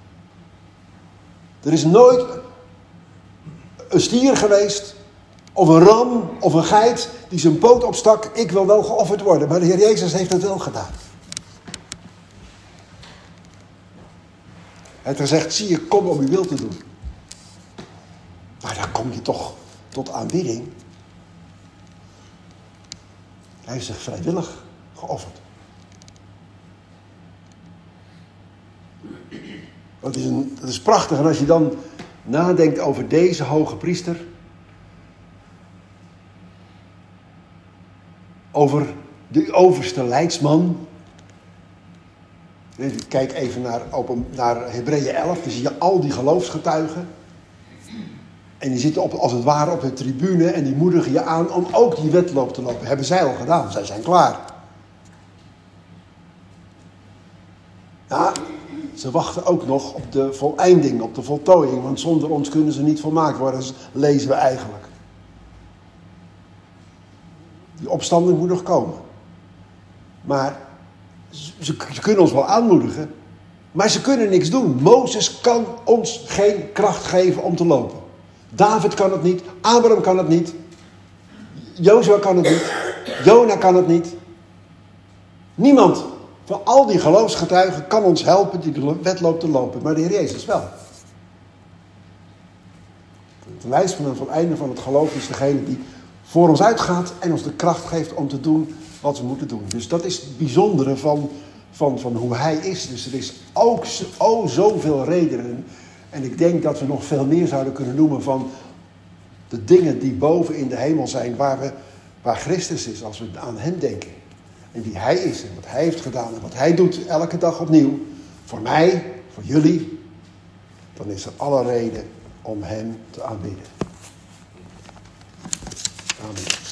Er is nooit een stier geweest, of een ram, of een geit die zijn poot opstak. Ik wil wel geofferd worden, maar de Heer Jezus heeft het wel gedaan. Hij heeft gezegd, zie je, kom om uw wil te doen. Maar dan kom je toch tot aanbidding. Hij heeft zich vrijwillig geofferd. Dat is prachtig. En als je dan nadenkt over deze hoge priester. Over de overste leidsman. Kijk even naar Hebreeën 11. Dan zie je al die geloofsgetuigen. En die zitten als het ware op de tribune. En die moedigen je aan om ook die wedloop te lopen. Hebben zij al gedaan. Zij zijn klaar. Ja, ze wachten ook nog op de voleinding, op de voltooiing. Want zonder ons kunnen ze niet volmaakt worden, lezen we eigenlijk. Die opstanding moet nog komen. Maar ze kunnen ons wel aanmoedigen. Maar ze kunnen niks doen. Mozes kan ons geen kracht geven om te lopen. David kan het niet. Abraham kan het niet. Jozua kan het niet. Jona kan het niet. Niemand van al die geloofsgetuigen kan ons helpen die de wedloop te lopen. Maar de Heer Jezus wel. Het wijs van het einde van het geloof is degene die voor ons uitgaat en ons de kracht geeft om te doen wat we moeten doen. Dus dat is het bijzondere van hoe hij is. Dus er is ook zoveel redenen. En ik denk dat we nog veel meer zouden kunnen noemen van de dingen die boven in de hemel zijn, waar Christus is, als we aan hem denken. En wie hij is en wat hij heeft gedaan en wat hij doet elke dag opnieuw. Voor mij, voor jullie. Dan is er alle reden om hem te aanbidden. Amen.